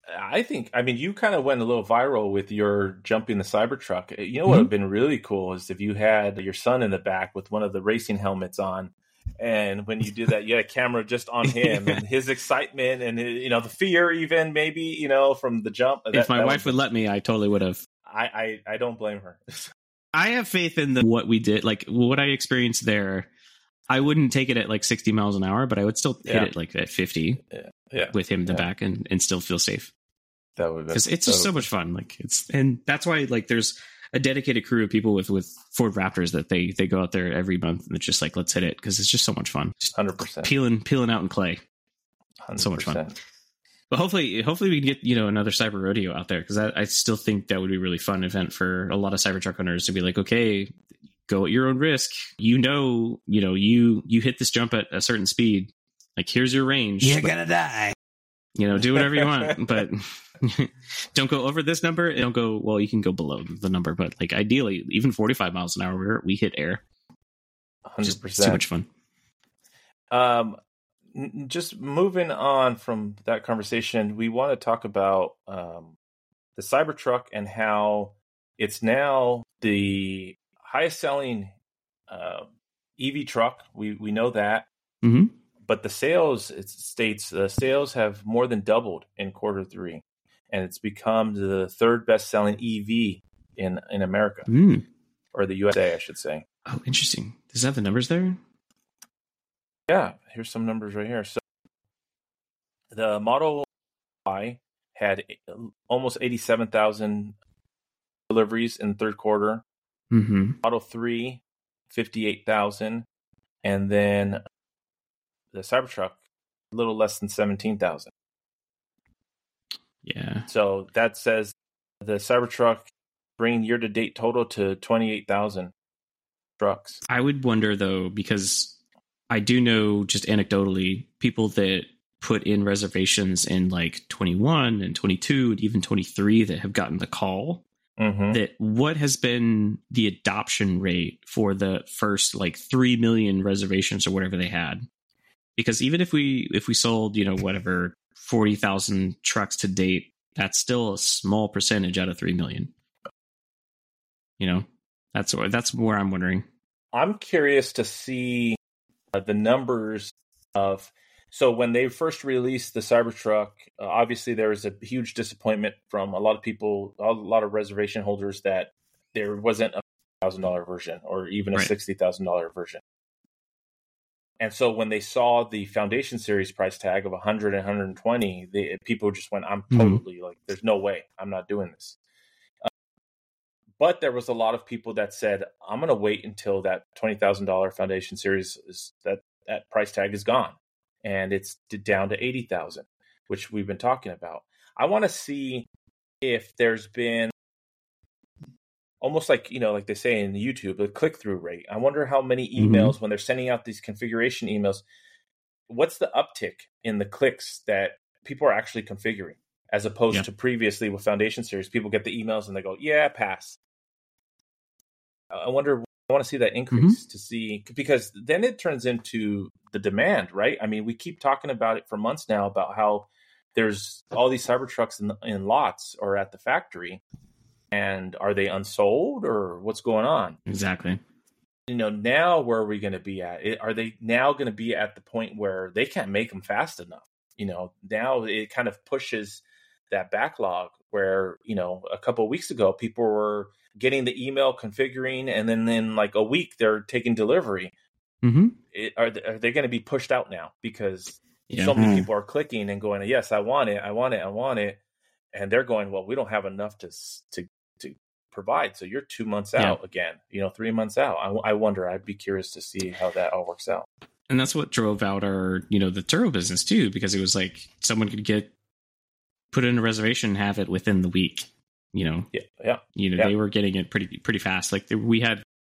You kind of went a little viral with your jumping the Cybertruck. What would have been really cool is if you had your son in the back with one of the racing helmets on. And when you do that, you had a camera just on him and his excitement and the fear, even maybe from the jump. If my wife would let me, I totally would have. I don't blame her. I have faith in what we did, what I experienced there. I wouldn't take it at 60 miles an hour, but I would still hit it at 50 with him in the back and still feel safe. That would, because it's just so much fun. And that's why there's a dedicated crew of people with Ford Raptors that they go out there every month and it's just let's hit it, because it's just so much fun. 100% peeling out in clay. 100%. So much fun. But hopefully we can get another Cyber Rodeo out there, because I still think that would be a really fun event for a lot of Cybertruck owners to be like, okay, go at your own risk. You hit this jump at a certain speed. Here's your range. You're gonna die. Do whatever you want, but don't go over this number. Don't go. Well, you can go below the number, but ideally, even 45 miles an hour, we hit air. 100%. Just too much fun. Just moving on from that conversation, we want to talk about the Cybertruck and how it's now the highest selling EV truck. We know that. Mm-hmm. But the sales, it states the sales have more than doubled in Q3, and it's become the third best selling EV in America. or the USA, I should say. Oh, interesting. Does it have the numbers there? Yeah, here's some numbers right here. So the Model Y had almost 87,000 deliveries in the third quarter. Mm-hmm. Model 3, 58,000. And then the Cybertruck, a little less than 17,000. Yeah. So that says the Cybertruck bringing year-to-date total to 28,000 trucks. I would wonder, though, because I do know just anecdotally people that put in reservations in like 21 and 22 and even 23 that have gotten the call. Mm-hmm. That what has been the adoption rate for the first like 3 million reservations or whatever they had? Because even if we sold, whatever 40,000 trucks to date, that's still a small percentage out of 3 million. That's where I'm wondering. I'm curious to see the numbers of. So when they first released the Cybertruck, obviously there was a huge disappointment from a lot of people, a lot of reservation holders, that there wasn't a $1,000 version or even a $60,000 version. And so when they saw the Foundation Series price tag of 100 and 120, people just went, I'm totally like, there's no way, I'm not doing this. But there was a lot of people that said, I'm going to wait until that $20,000 Foundation Series that price tag is gone. And it's down to 80,000, which we've been talking about. I want to see if there's been almost like, like they say in YouTube, the click-through rate. I wonder how many emails, when they're sending out these configuration emails, what's the uptick in the clicks that people are actually configuring, as opposed to previously with Foundation Series, people get the emails and they go, yeah, pass. I wonder. I want to see that increase to see, because then it turns into the demand, right? I mean, we keep talking about it for months now about how there's all these Cybertrucks in lots or at the factory, and are they unsold or what's going on? Exactly. Now where are we going to be at? Are they now going to be at the point where they can't make them fast enough? Now it kind of pushes that backlog where, a couple of weeks ago, people were getting the email, configuring, and then in like a week they're taking delivery. Are they going to be pushed out now because so many people are clicking and going, yes, I want it, and they're going, well, we don't have enough to provide, so you're 2 months out again, 3 months out. I wonder. I'd be curious to see how that all works out. And that's what drove out our the Turo business too, because it was like someone could put in a reservation and have it within the week. They were getting it pretty fast. Like we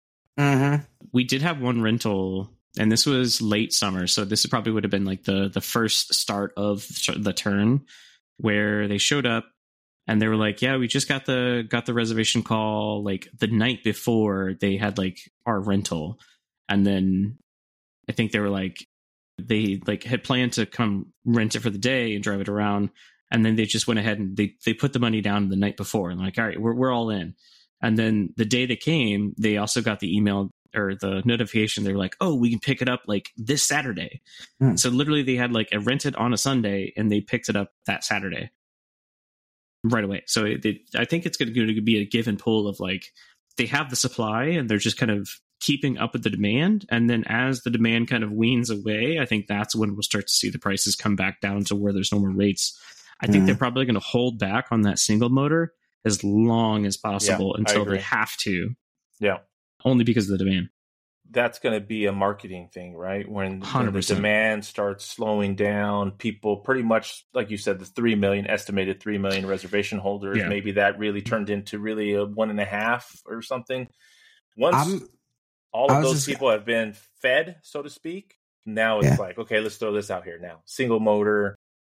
did have one rental, and this was late summer, so this probably would have been like the first start of the turn, where they showed up and they were like, yeah, we just got the reservation call like the night before they had like our rental. And then I think they were like, they like had planned to come rent it for the day and drive it around. And then they just went ahead and they put the money down the night before and like, all right, we're all in. And then the day they came, they also got the email or the notification. They were like, oh, we can pick it up like this Saturday. So literally they had like a rented on a Sunday and they picked it up that Saturday right away. So I think it's going to be a give and pull of like, they have the supply and they're just kind of keeping up with the demand. And then as the demand kind of weans away, I think that's when we'll start to see the prices come back down to where there's normal rates. I think they're probably going to hold back on that single motor as long as possible until they have to. Yeah. Only because of the demand. That's going to be a marketing thing, right? When 100%. The demand starts slowing down, people pretty much, like you said, the estimated 3 million reservation holders, maybe that really turned into really a 1.5 or something. Once all of those people have been fed, so to speak, now it's like, okay, let's throw this out here now. Single motor,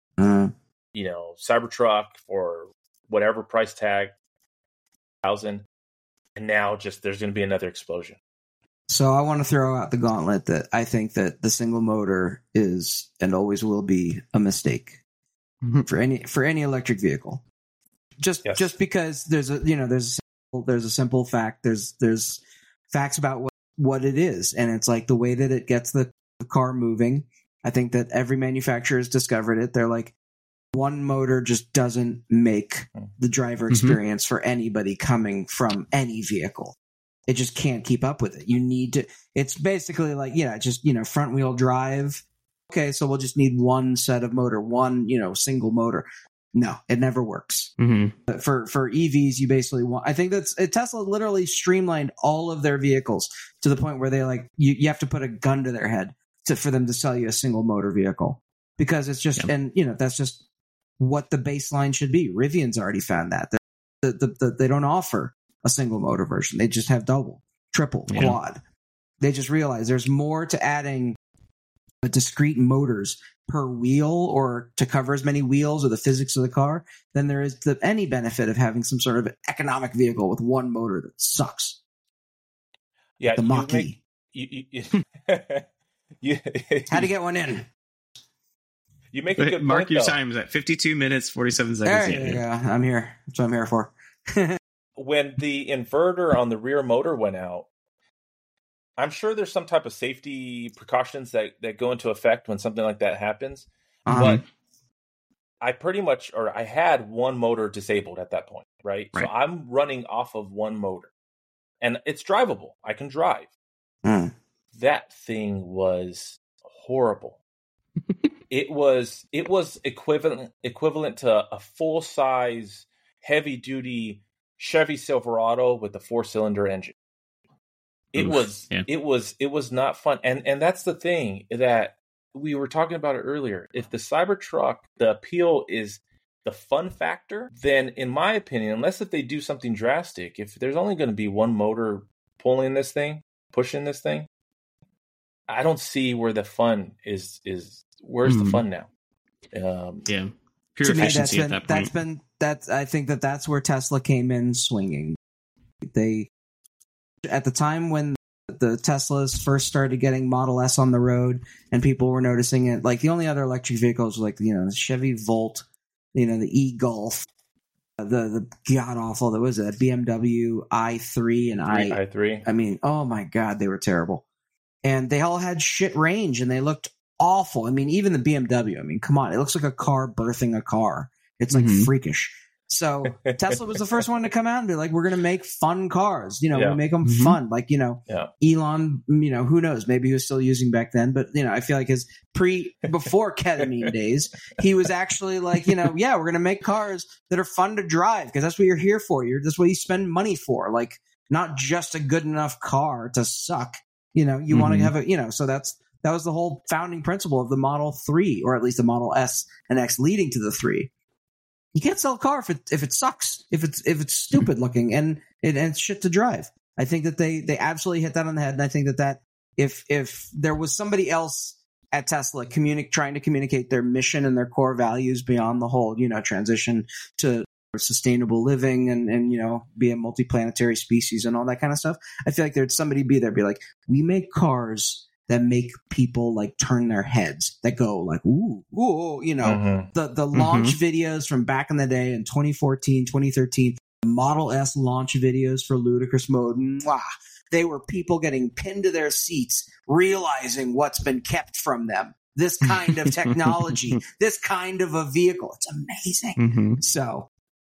Cybertruck for whatever price tag, 1,000, and now just there's going to be another explosion. So I want to throw out the gauntlet that I think that the single motor is and always will be a mistake for any electric vehicle. Just because there's a simple fact. There's facts about what it is, and it's like the way that it gets the car moving. I think that every manufacturer has discovered it. They're like, one motor just doesn't make the driver experience for anybody coming from any vehicle. It just can't keep up with it. You need to, it's basically like, just, front wheel drive. Okay, so we'll just need one set of motor, one, single motor. No, it never works. Mm-hmm. For EVs, you basically want, I think Tesla literally streamlined all of their vehicles to the point where they you have to put a gun to their head for them to sell you a single motor vehicle, because it's just, and that's just what the baseline should be. Rivian's already found that. They don't offer a single motor version. They just have double, triple, quad. They just realize there's more to adding discrete motors per wheel or to cover as many wheels or the physics of the car than there is any benefit of having some sort of economic vehicle with one motor that sucks. Yeah, the Mach-E. How to get one in? You make a good Mark point, your though. times at 52 minutes 47 seconds. There you go. I'm here. That's what I'm here for. When the inverter on the rear motor went out, I'm sure there's some type of safety precautions that go into effect when something like that happens. But I had one motor disabled at that point, right? So I'm running off of one motor. And it's drivable. I can drive. That thing was horrible. It was equivalent to a full-size, heavy-duty Chevy Silverado with a 4-cylinder engine. It was not fun. And that's the thing that we were talking about it earlier. If the Cybertruck, the appeal is the fun factor, then in my opinion, unless if they do something drastic, if there's only going to be one motor pushing this thing, I don't see where the fun is. Where's the fun now? Pure efficiency at that point. I think that's where Tesla came in swinging. They, at the time when the Teslas first started getting Model S on the road and people were noticing it, like the only other electric vehicles were like, the Chevy Volt, the e-Golf, the god awful, there was a BMW i3 and i3. I mean, oh my God, they were terrible. And they all had shit range and they looked awful. I mean, even the BMW, I mean, come on, it looks like a car birthing a car. It's like freakish. So Tesla was the first one to come out and be like, we're going to make fun cars, we make them fun. Like, Elon, who knows, maybe he was still using back then, but I feel like before ketamine days, he was actually like, we're going to make cars that are fun to drive because that's what you're here for. That's what you spend money for. Like, not just a good enough car to suck. You want to have so that was the whole founding principle of the Model 3, or at least the Model S and X leading to the 3. You can't sell a car if it sucks, if it's stupid looking and it's shit to drive. I think that they absolutely hit that on the head, and I think that if there was somebody else at Tesla trying to communicate their mission and their core values beyond the whole transition to sustainable living and be a multiplanetary species and all that kind of stuff, I feel like there'd somebody be like, we make cars that make people like turn their heads, that go like, ooh, the launch videos from back in the day in 2014, 2013, Model S launch videos for ludicrous mode. Mwah. They were people getting pinned to their seats, realizing what's been kept from them. This kind of technology, this kind of a vehicle. It's amazing. So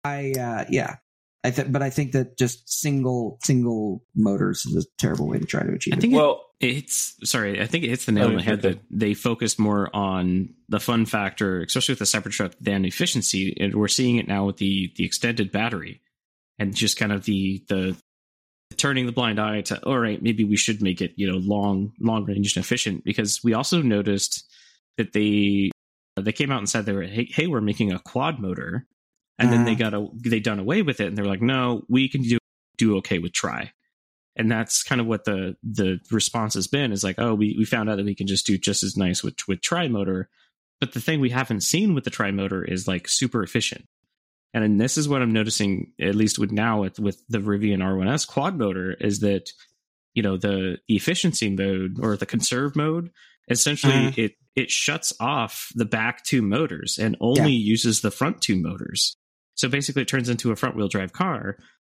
I think that just single motors is a terrible way to try to achieve it. I think it hits the nail on the head that they focused more on the fun factor, especially with the Cybertruck, than efficiency. And we're seeing it now with the extended battery and just kind of the turning the blind eye to, all right, maybe we should make it, long range and efficient, because we also noticed that they came out and said hey, we're making a quad motor. And then they done away with it, and they're like, no, we can do okay with tri. And that's kind of what the response has been, is like, oh, we found out that we can just do just as nice with tri motor. But the thing we haven't seen with the tri motor is like super efficient. And this is what I'm noticing, at least with the Rivian R1S quad motor, is that the efficiency mode, or the conserve mode, essentially it shuts off the back two motors and only uses the front two motors. So basically it turns into a front wheel drive car,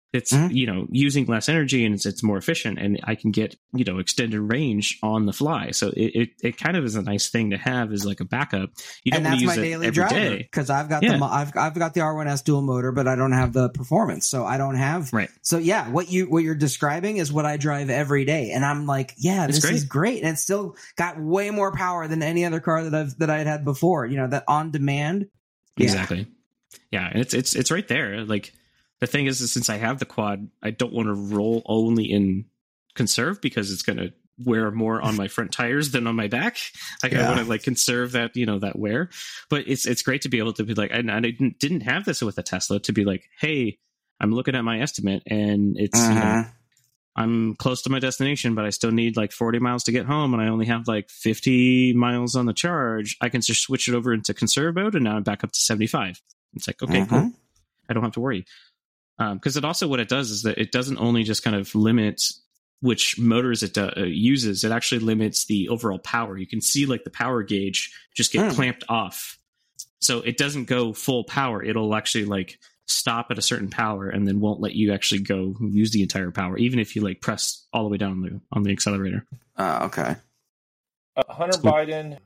It's, using less energy and it's more efficient, and I can get, extended range on the fly. So it kind of is a nice thing to have as like a backup. You don't want to use it every day. Because I've got I've got the R1S dual motor, but I don't have the performance. So I don't have. Right. So yeah, what you're describing is what I drive every day. And I'm like, this is great. And it's still got way more power than any other car that I'd had before, that on demand. Exactly. Yeah. And it's right there. Like, the thing is since I have the quad, I don't want to roll only in conserve because it's going to wear more on my front tires than on my back. I want to like conserve that, that wear. But it's great to be able to be like, and I didn't have this with a Tesla, to be like, hey, I'm looking at my estimate and it's, I'm close to my destination, but I still need like 40 miles to get home and I only have like 50 miles on the charge. I can just switch it over into conserve mode and now I'm back up to 75. It's like, okay, cool. I don't have to worry. Because what it does is that it doesn't only just kind of limit which motors it uses, it actually limits the overall power. You can see like the power gauge just get clamped off. So it doesn't go full power. It'll actually like stop at a certain power and then won't let you actually go use the entire power, even if you like press all the way down on the accelerator. Okay. Hunter Biden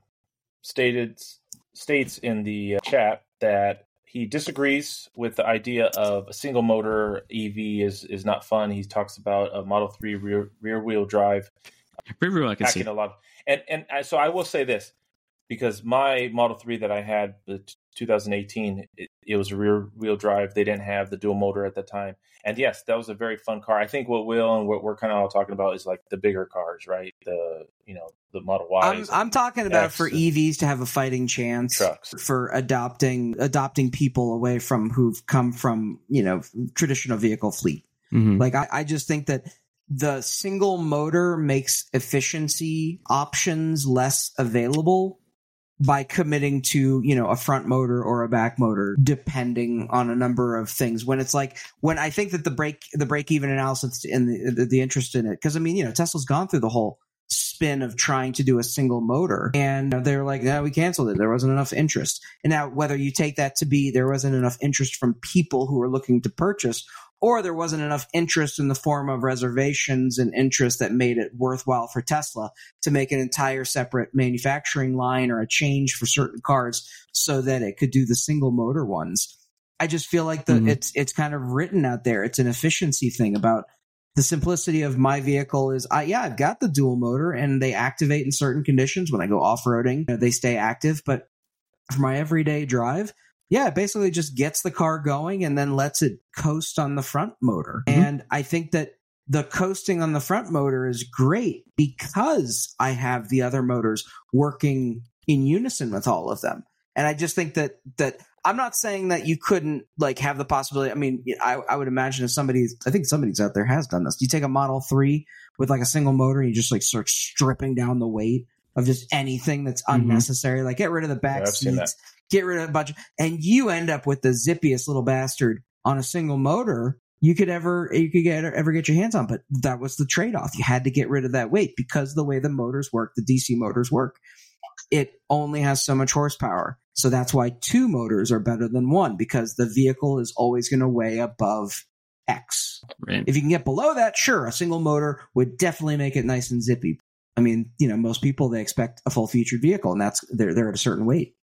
states in the chat that he disagrees with the idea of a single motor EV is not fun. He talks about a Model 3 rear wheel drive. Rear wheel, I can see. So I will say this, because my Model 3 that I had, the 2018, it was a rear wheel drive. They didn't have the dual motor at the time. And yes, that was a very fun car. I think what Will and what we're kind of all talking about is like the bigger cars, right? The Model Y. I'm talking about for EVs to have a fighting chance, trucks, for adopting people away from who've come from, traditional vehicle fleet. Mm-hmm. Like I just think that the single motor makes efficiency options less available by committing to, a front motor or a back motor, depending on a number of things. When it's like, when I think that the break even analysis and the interest in it, because Tesla's gone through the whole spin of trying to do a single motor, and they're like, we canceled it. There wasn't enough interest. And now whether you take that to be there wasn't enough interest from people who were looking to purchase, or there wasn't enough interest in the form of reservations and interest that made it worthwhile for Tesla to make an entire separate manufacturing line or a change for certain cars so that it could do the single motor ones. I just feel like it's kind of written out there. It's an efficiency thing about the simplicity of my vehicle is, I've got the dual motor and they activate in certain conditions. When I go off-roading, they stay active. But for my everyday drive, it basically just gets the car going and then lets it coast on the front motor. Mm-hmm. And I think that the coasting on the front motor is great because I have the other motors working in unison with all of them. And I just think that I'm not saying that you couldn't like have the possibility. I mean, I would imagine I think somebody's out there has done this. You take a Model 3 with like a single motor and you just like start stripping down the weight of just anything that's unnecessary. Like get rid of the back seats, get rid of a bunch, and you end up with the zippiest little bastard on a single motor you could ever get your hands on. But that was the trade-off. You had to get rid of that weight because the way the motors work, the DC motors work, it only has so much horsepower. So that's why two motors are better than one, because the vehicle is always going to weigh above X. Right. If you can get below that, sure, a single motor would definitely make it nice and zippy. I mean, most people, they expect a full featured vehicle, and they're at a certain weight.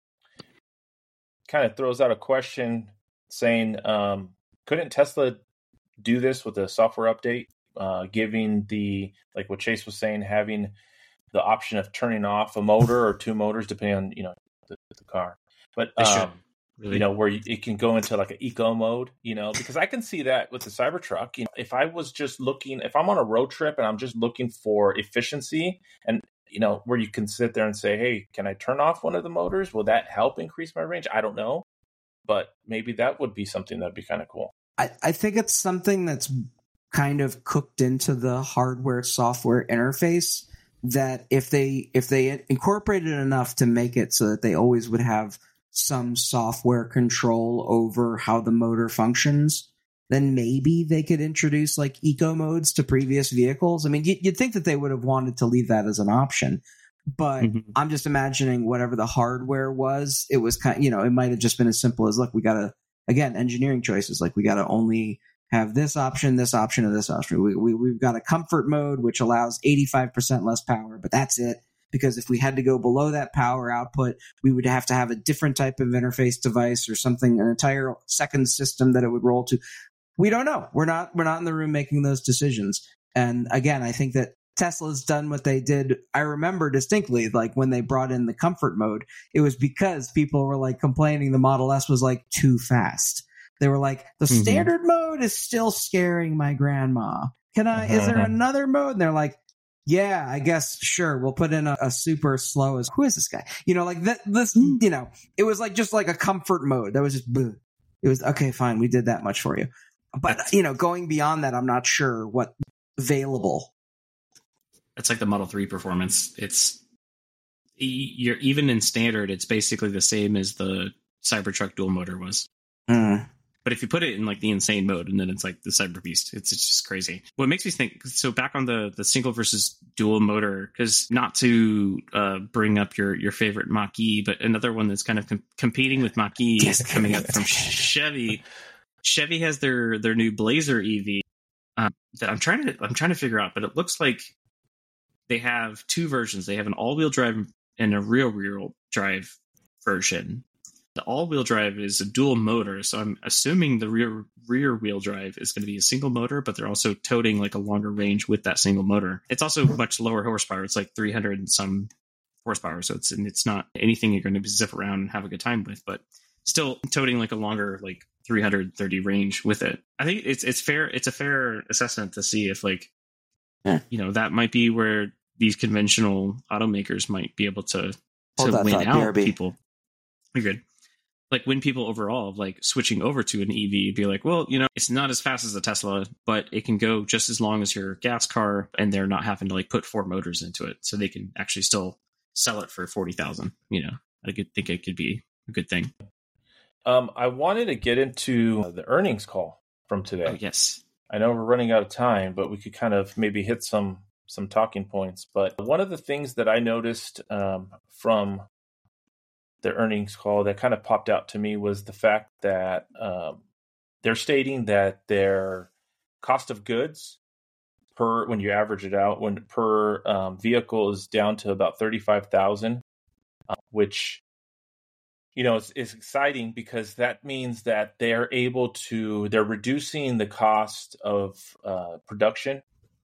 Kind of throws out a question saying, couldn't Tesla do this with a software update, giving like what Chase was saying, having the option of turning off a motor or two motors, depending on, the car. But, really? Where it can go into like an eco mode, because I can see that with the Cybertruck. If I'm on a road trip and I'm just looking for efficiency and, where you can sit there and say, hey, can I turn off one of the motors? Will that help increase my range? I don't know. But maybe that would be something that'd be kind of cool. I think it's something that's kind of cooked into the hardware software interface, that if they incorporated enough to make it so that they always would have some software control over how the motor functions, then maybe they could introduce like eco modes to previous vehicles. I mean, you'd think that they would have wanted to leave that as an option, but I'm just imagining whatever the hardware was, it was kind of, it might have just been as simple as, look, we got to, again, engineering choices. Like we got to only have this option, and this option. We've got a comfort mode, which allows 85% less power, but that's it. Because if we had to go below that power output, we would have to have a different type of interface device or something, an entire second system that it would roll to. We don't know. We're not in the room making those decisions. And again, I think that Tesla's done what they did. I remember distinctly, like when they brought in the comfort mode, it was because people were like complaining the Model S was like too fast. They were like, the standard mode is still scaring my grandma. Is there another mode? And they're like, yeah, I guess, sure. We'll put in a super slow who is this guy? Like this, it was like just like a comfort mode. That was just, it was, okay, fine. We did that much for you. But, going beyond that, I'm not sure what available. It's like the Model 3 performance. You're even in standard, it's basically the same as the Cybertruck dual motor was. But if you put it in like the insane mode, and then it's like the Cyber Beast, it's just crazy. What makes me think, so back on the single versus dual motor, because not to bring up your favorite Mach-E, but another one that's kind of competing with Mach-E is coming up from Chevy. Chevy has their new Blazer EV that I'm trying to figure out, but it looks like they have two versions. They have an all-wheel drive and a rear-wheel drive version. The all-wheel drive is a dual motor, so I'm assuming the rear-wheel drive is going to be a single motor, but they're also toting like a longer range with that single motor. It's also much lower horsepower. It's like 300 and some horsepower, so it's not anything you're going to zip around and have a good time with, but still toting like a longer like 330 range with it. I think it's fair. It's a fair assessment to see if like that might be where these conventional automakers might be able to win out people. You're good. Like win people overall, like switching over to an EV, be like, well, it's not as fast as a Tesla, but it can go just as long as your gas car, and they're not having to like put 4 motors into it, so they can actually still sell it for $40,000. I think it could be a good thing. I wanted to get into the earnings call from today. Oh, yes. I know we're running out of time, but we could kind of maybe hit some talking points. But one of the things that I noticed from the earnings call that kind of popped out to me was the fact that they're stating that their cost of goods when you average it out, per vehicle is down to about $35,000, which is exciting because that means that they're reducing the cost of production,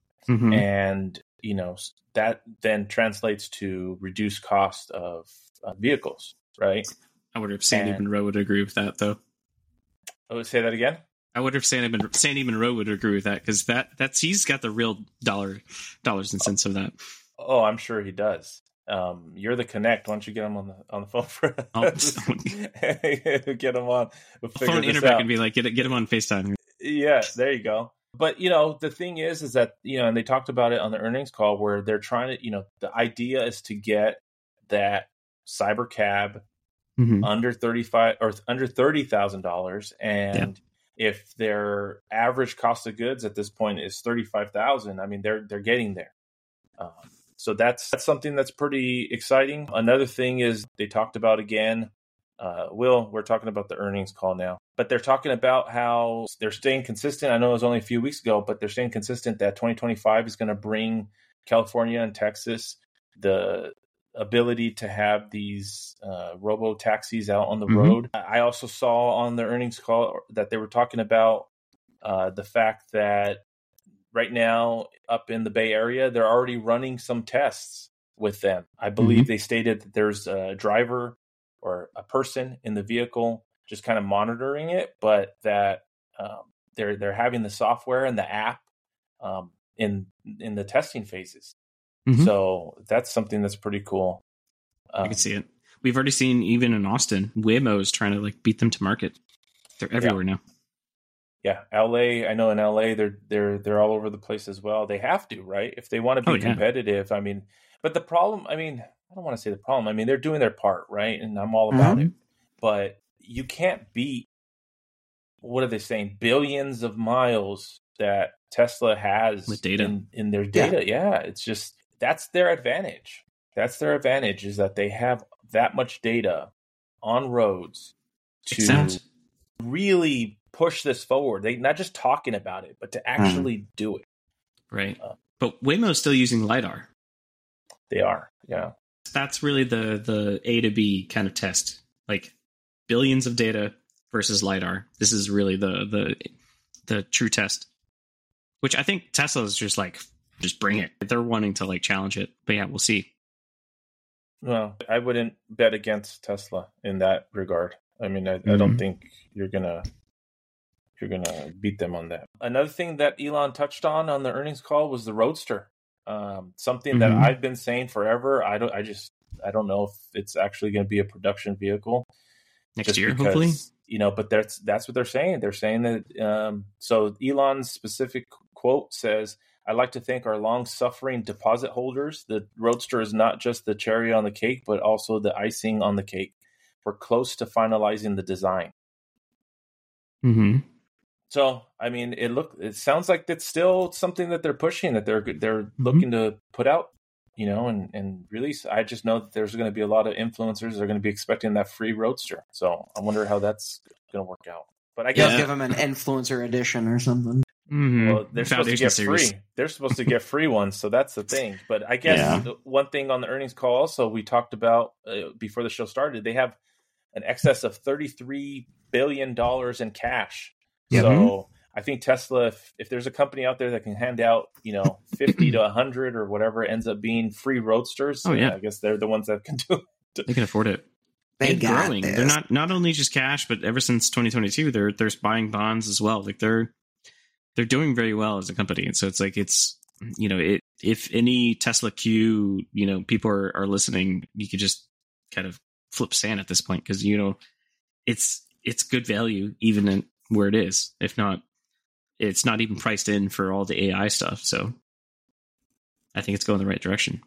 and that then translates to reduced cost of vehicles. Right. I wonder if Sandy Monroe would agree with that, though. I would say that again. I wonder if Sandy Monroe would agree with that, because that's he's got the real dollars and cents of that. Oh, I'm sure he does. You're the connect. Why don't you get him on the phone for us? Get him on. We'll phone Interbeck and be like, get him on FaceTime. Yeah, there you go. But the thing is that and they talked about it on the earnings call where they're trying to the idea is to get that cyber cab under $30,000, and if their average cost of goods at this point is $35,000, I mean they're getting there. So that's something that's pretty exciting. Another thing is they talked about again. We're talking about the earnings call now, but they're talking about how they're staying consistent. I know it was only a few weeks ago, but they're staying consistent that 2025 is going to bring California and Texas the ability to have these robo taxis out on the road. I also saw on the earnings call that they were talking about the fact that right now up in the Bay Area, they're already running some tests with them. I believe they stated that there's a driver or a person in the vehicle just kind of monitoring it, but that they're having the software and the app in the testing phases. So that's something that's pretty cool. I can see it. We've already seen, even in Austin, Waymo is trying to like beat them to market. They're everywhere now. Yeah, LA. I know in LA they're all over the place as well. They have to, right? If they want to be competitive. I mean, but the problem. I mean, I don't want to say the problem. I mean, they're doing their part, right? And I'm all about it. But you can't beat. What are they saying? Billions of miles that Tesla has with data in their data. Yeah, it's just. That's their advantage. That's their advantage, is that they have that much data on roads to really push this forward. They not just talking about it, but to actually do it. Right. But Waymo's still using LiDAR. They are. Yeah. That's really the A to B kind of test. Like billions of data versus LiDAR. This is really the true test. Which I think Tesla is just like, just bring it. They're wanting to like challenge it. But yeah, we'll see. Well, I wouldn't bet against Tesla in that regard. I mean, I don't think you're gonna beat them on that. Another thing that Elon touched on the earnings call was the Roadster. Something that I've been saying forever. I don't know if it's actually going to be a production vehicle next year, hopefully. But that's what they're saying. They're saying that. So Elon's specific quote says, "I'd like to thank our long-suffering deposit holders. The Roadster is not just the cherry on the cake, but also the icing on the cake. We're close to finalizing the design." Mm-hmm. So, I mean, it sounds like it's still something that they're pushing, that they're looking to put out, and release. I just know that there's going to be a lot of influencers that are going to be expecting that free Roadster. So I wonder how that's going to work out. But I guess give them an influencer edition or something. Mm-hmm. Well, they're supposed to get free. They're supposed to get free ones, so that's the thing. But I guess one thing on the earnings call also we talked about before the show started, they have an excess of $33 billion in cash. Yep. So I think Tesla, if there's a company out there that can hand out, 50 to 100 or whatever ends up being free Roadsters, I guess they're the ones that can do it. They can afford it. They're growing. This. They're not only just cash, but ever since 2022, they're buying bonds as well. Like they're doing very well as a company. And so it's like if any Tesla Q, people are listening, you could just kind of flip sand at this point because it's good value even in where it is. If not, it's not even priced in for all the AI stuff. So I think it's going the right direction.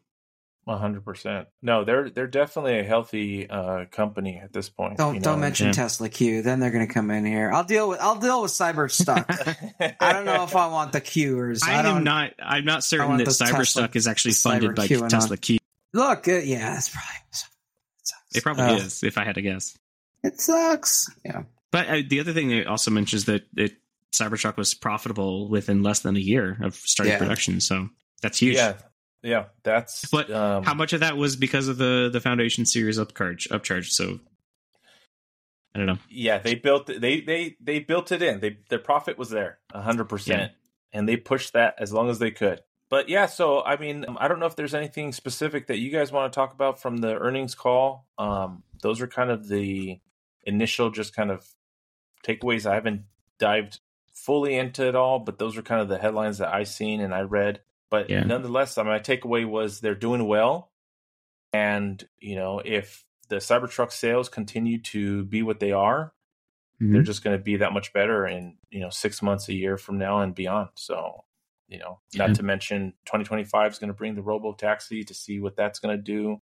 100%. No, they're definitely a healthy company at this point. Don't mention Tesla Q. Then they're going to come in here. I'll deal with Cyberstuck. I don't know if I want the Qers. I'm not certain that Cyberstuck is actually funded by Tesla Q. Look, it's probably. It probably is, if I had to guess. It sucks. Yeah. But the other thing they also mentions that Cybertruck was profitable within less than a year of starting production. So that's huge. Yeah, that's. But how much of that was because of the Foundation Series upcharge? So I don't know. Yeah, they built it. They built it in. Their profit was there 100%, and they pushed that as long as they could. But yeah, so I mean, I don't know if there's anything specific that you guys want to talk about from the earnings call. Those are kind of the initial, just kind of takeaways. I haven't dived fully into it all, but those are kind of the headlines that I seen and I read. But nonetheless, my takeaway was they're doing well. And, if the Cybertruck sales continue to be what they are, they're just going to be that much better in, 6 months, a year from now and beyond. So, not to mention 2025 is going to bring the robo-taxi to see what that's going to do.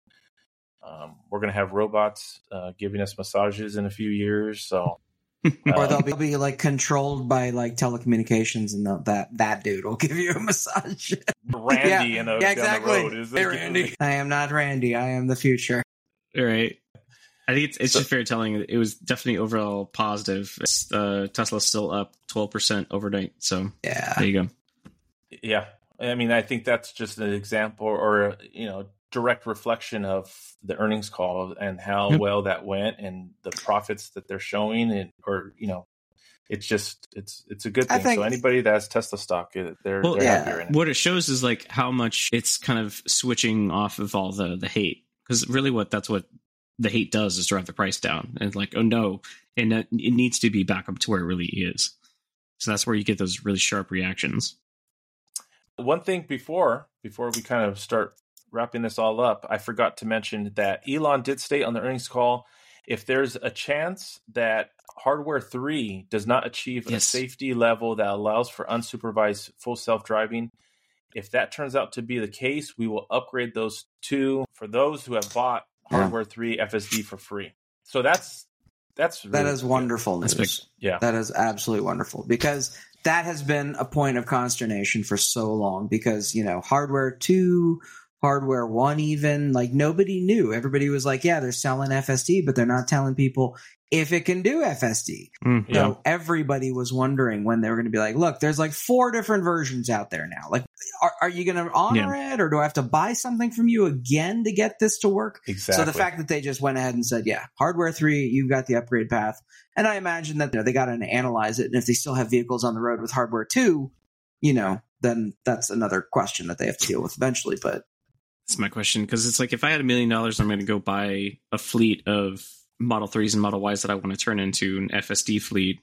We're going to have robots giving us massages in a few years. So. Or they'll be like controlled by like telecommunications, and that dude will give you a massage. Randy down the road. Hey, Randy. I am not Randy. I am the future. All right. I think it's just very telling. It was definitely overall positive. Tesla's still up 12% overnight. So there you go. Yeah. I mean, I think that's just an example or, direct reflection of the earnings call and how well that went and the profits that they're showing it's just it's a good thing. So anybody that has Tesla stock, they're happier in it. What it shows is like how much it's kind of switching off of all the hate, because really that's what the hate does is drive the price down and like, oh no, and it needs to be back up to where it really is. So that's where you get those really sharp reactions. One thing before we kind of start wrapping this all up, I forgot to mention that Elon did state on the earnings call, if there's a chance that Hardware 3 does not achieve a safety level that allows for unsupervised full self-driving, if that turns out to be the case, we will upgrade those two for those who have bought Hardware 3 FSD for free. So that is wonderful news. Yeah. That is absolutely wonderful, because that has been a point of consternation for so long, because, Hardware 2, Hardware 1 even, like nobody knew. Everybody was like, yeah, they're selling FSD, but they're not telling people if it can do FSD. Mm, so everybody was wondering when they were going to be like, look, there's like 4 different versions out there now. Like, are you going to honor it, or do I have to buy something from you again to get this to work? Exactly. So the fact that they just went ahead and said, hardware 3, you've got the upgrade path. And I imagine that they got to analyze it. And if they still have vehicles on the road with hardware 2, then that's another question that they have to deal with eventually. But that's my question, because it's like, if I had $1 million, I'm going to go buy a fleet of Model 3s and Model Ys that I want to turn into an FSD fleet.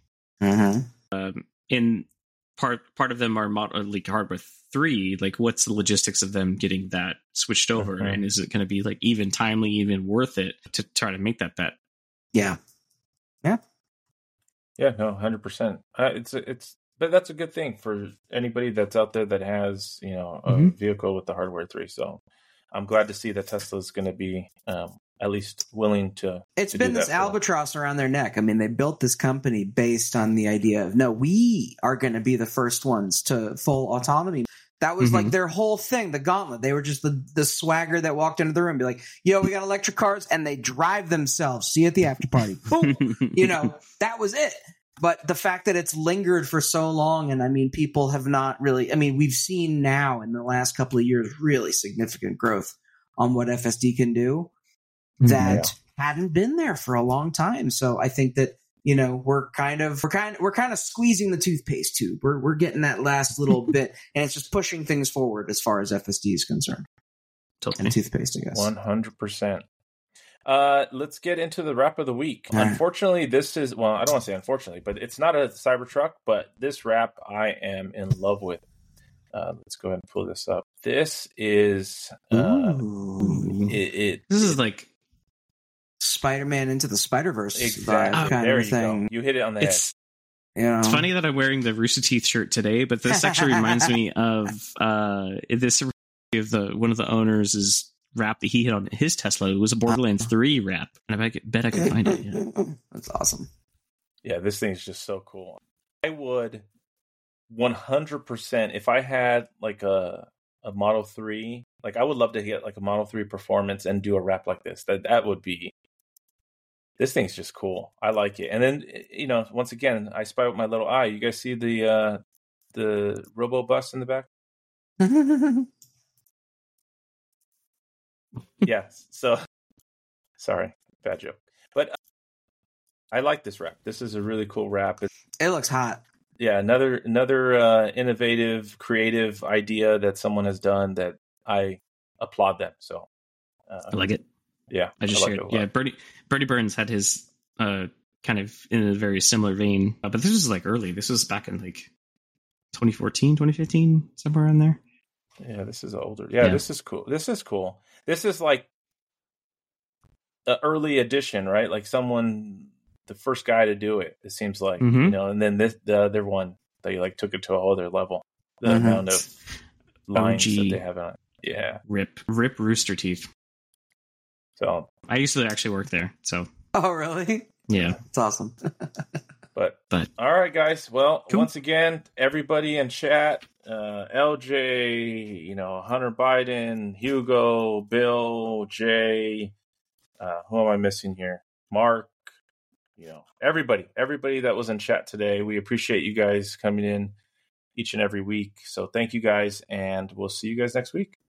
In part of them are like hardware 3. Like, what's the logistics of them getting that switched over, and is it going to be like even timely, even worth it to try to make that bet? Yeah. No, 100%. But that's a good thing for anybody that's out there that has a vehicle with the hardware 3. So I'm glad to see that Tesla is going to be at least willing to. It's been this albatross around their neck. I mean, they built this company based on the idea of, no, we are going to be the first ones to full autonomy. That was like their whole thing, the gauntlet. They were just the swagger that walked into the room, be like, yo, we got electric cars, and they drive themselves. See you at the after party. Boom. That was it. But the fact that it's lingered for so long, and I mean, people have not really, we've seen now in the last couple of years really significant growth on what FSD can do that hadn't been there for a long time. So I think that, we're kind of squeezing the toothpaste tube. We're getting that last little bit, and it's just pushing things forward as far as FSD is concerned. Totally. And toothpaste, I guess. 100%. Let's get into the wrap of the week. Unfortunately, this is, well, I don't want to say unfortunately, but it's not a Cybertruck, but this wrap I am in love with. Let's go ahead and pull this up. This is this is like Spider-Man Into the Spider-Verse exactly. kind there of thing. You hit it on the head. It's funny that I'm wearing the Rooster Teeth shirt today, but this actually reminds me of this of one of the owners' wrap that he hit on his Tesla. It was a Borderlands 3 wrap, and I bet I can find it. Yeah. That's awesome. Yeah, this thing's just so cool. I would 100%, if I had like a Model 3, like I would love to get like a Model 3 Performance and do a wrap like this. That would be. This thing's just cool. I like it. And then once again, I spy with my little eye. You guys see the Robo Bus in the back? Yeah. So, sorry, bad joke. But I like this wrap. This is a really cool wrap. It looks hot. Yeah, another innovative, creative idea that someone has done that I applaud them. So I like it. Yeah, I just shared. Yeah, Bernie Burns had his kind of in a very similar vein, but this was like early. This was back in like 2014, 2015, somewhere in there. Yeah, this is older. Yeah, this is cool. This is like an early edition, right? Like the first guy to do it. It seems like and then the other one they like took it to a whole other level. The amount of lines that they have on it. Yeah, rip Rooster Teeth. So I used to actually work there. So really? Yeah, it's awesome. but all right, guys. Well, once again, everybody in chat, LJ, Hunter Biden, Hugo, Bill, Jay, who am I missing here? Mark, everybody that was in chat today. We appreciate you guys coming in each and every week. So thank you guys, and we'll see you guys next week.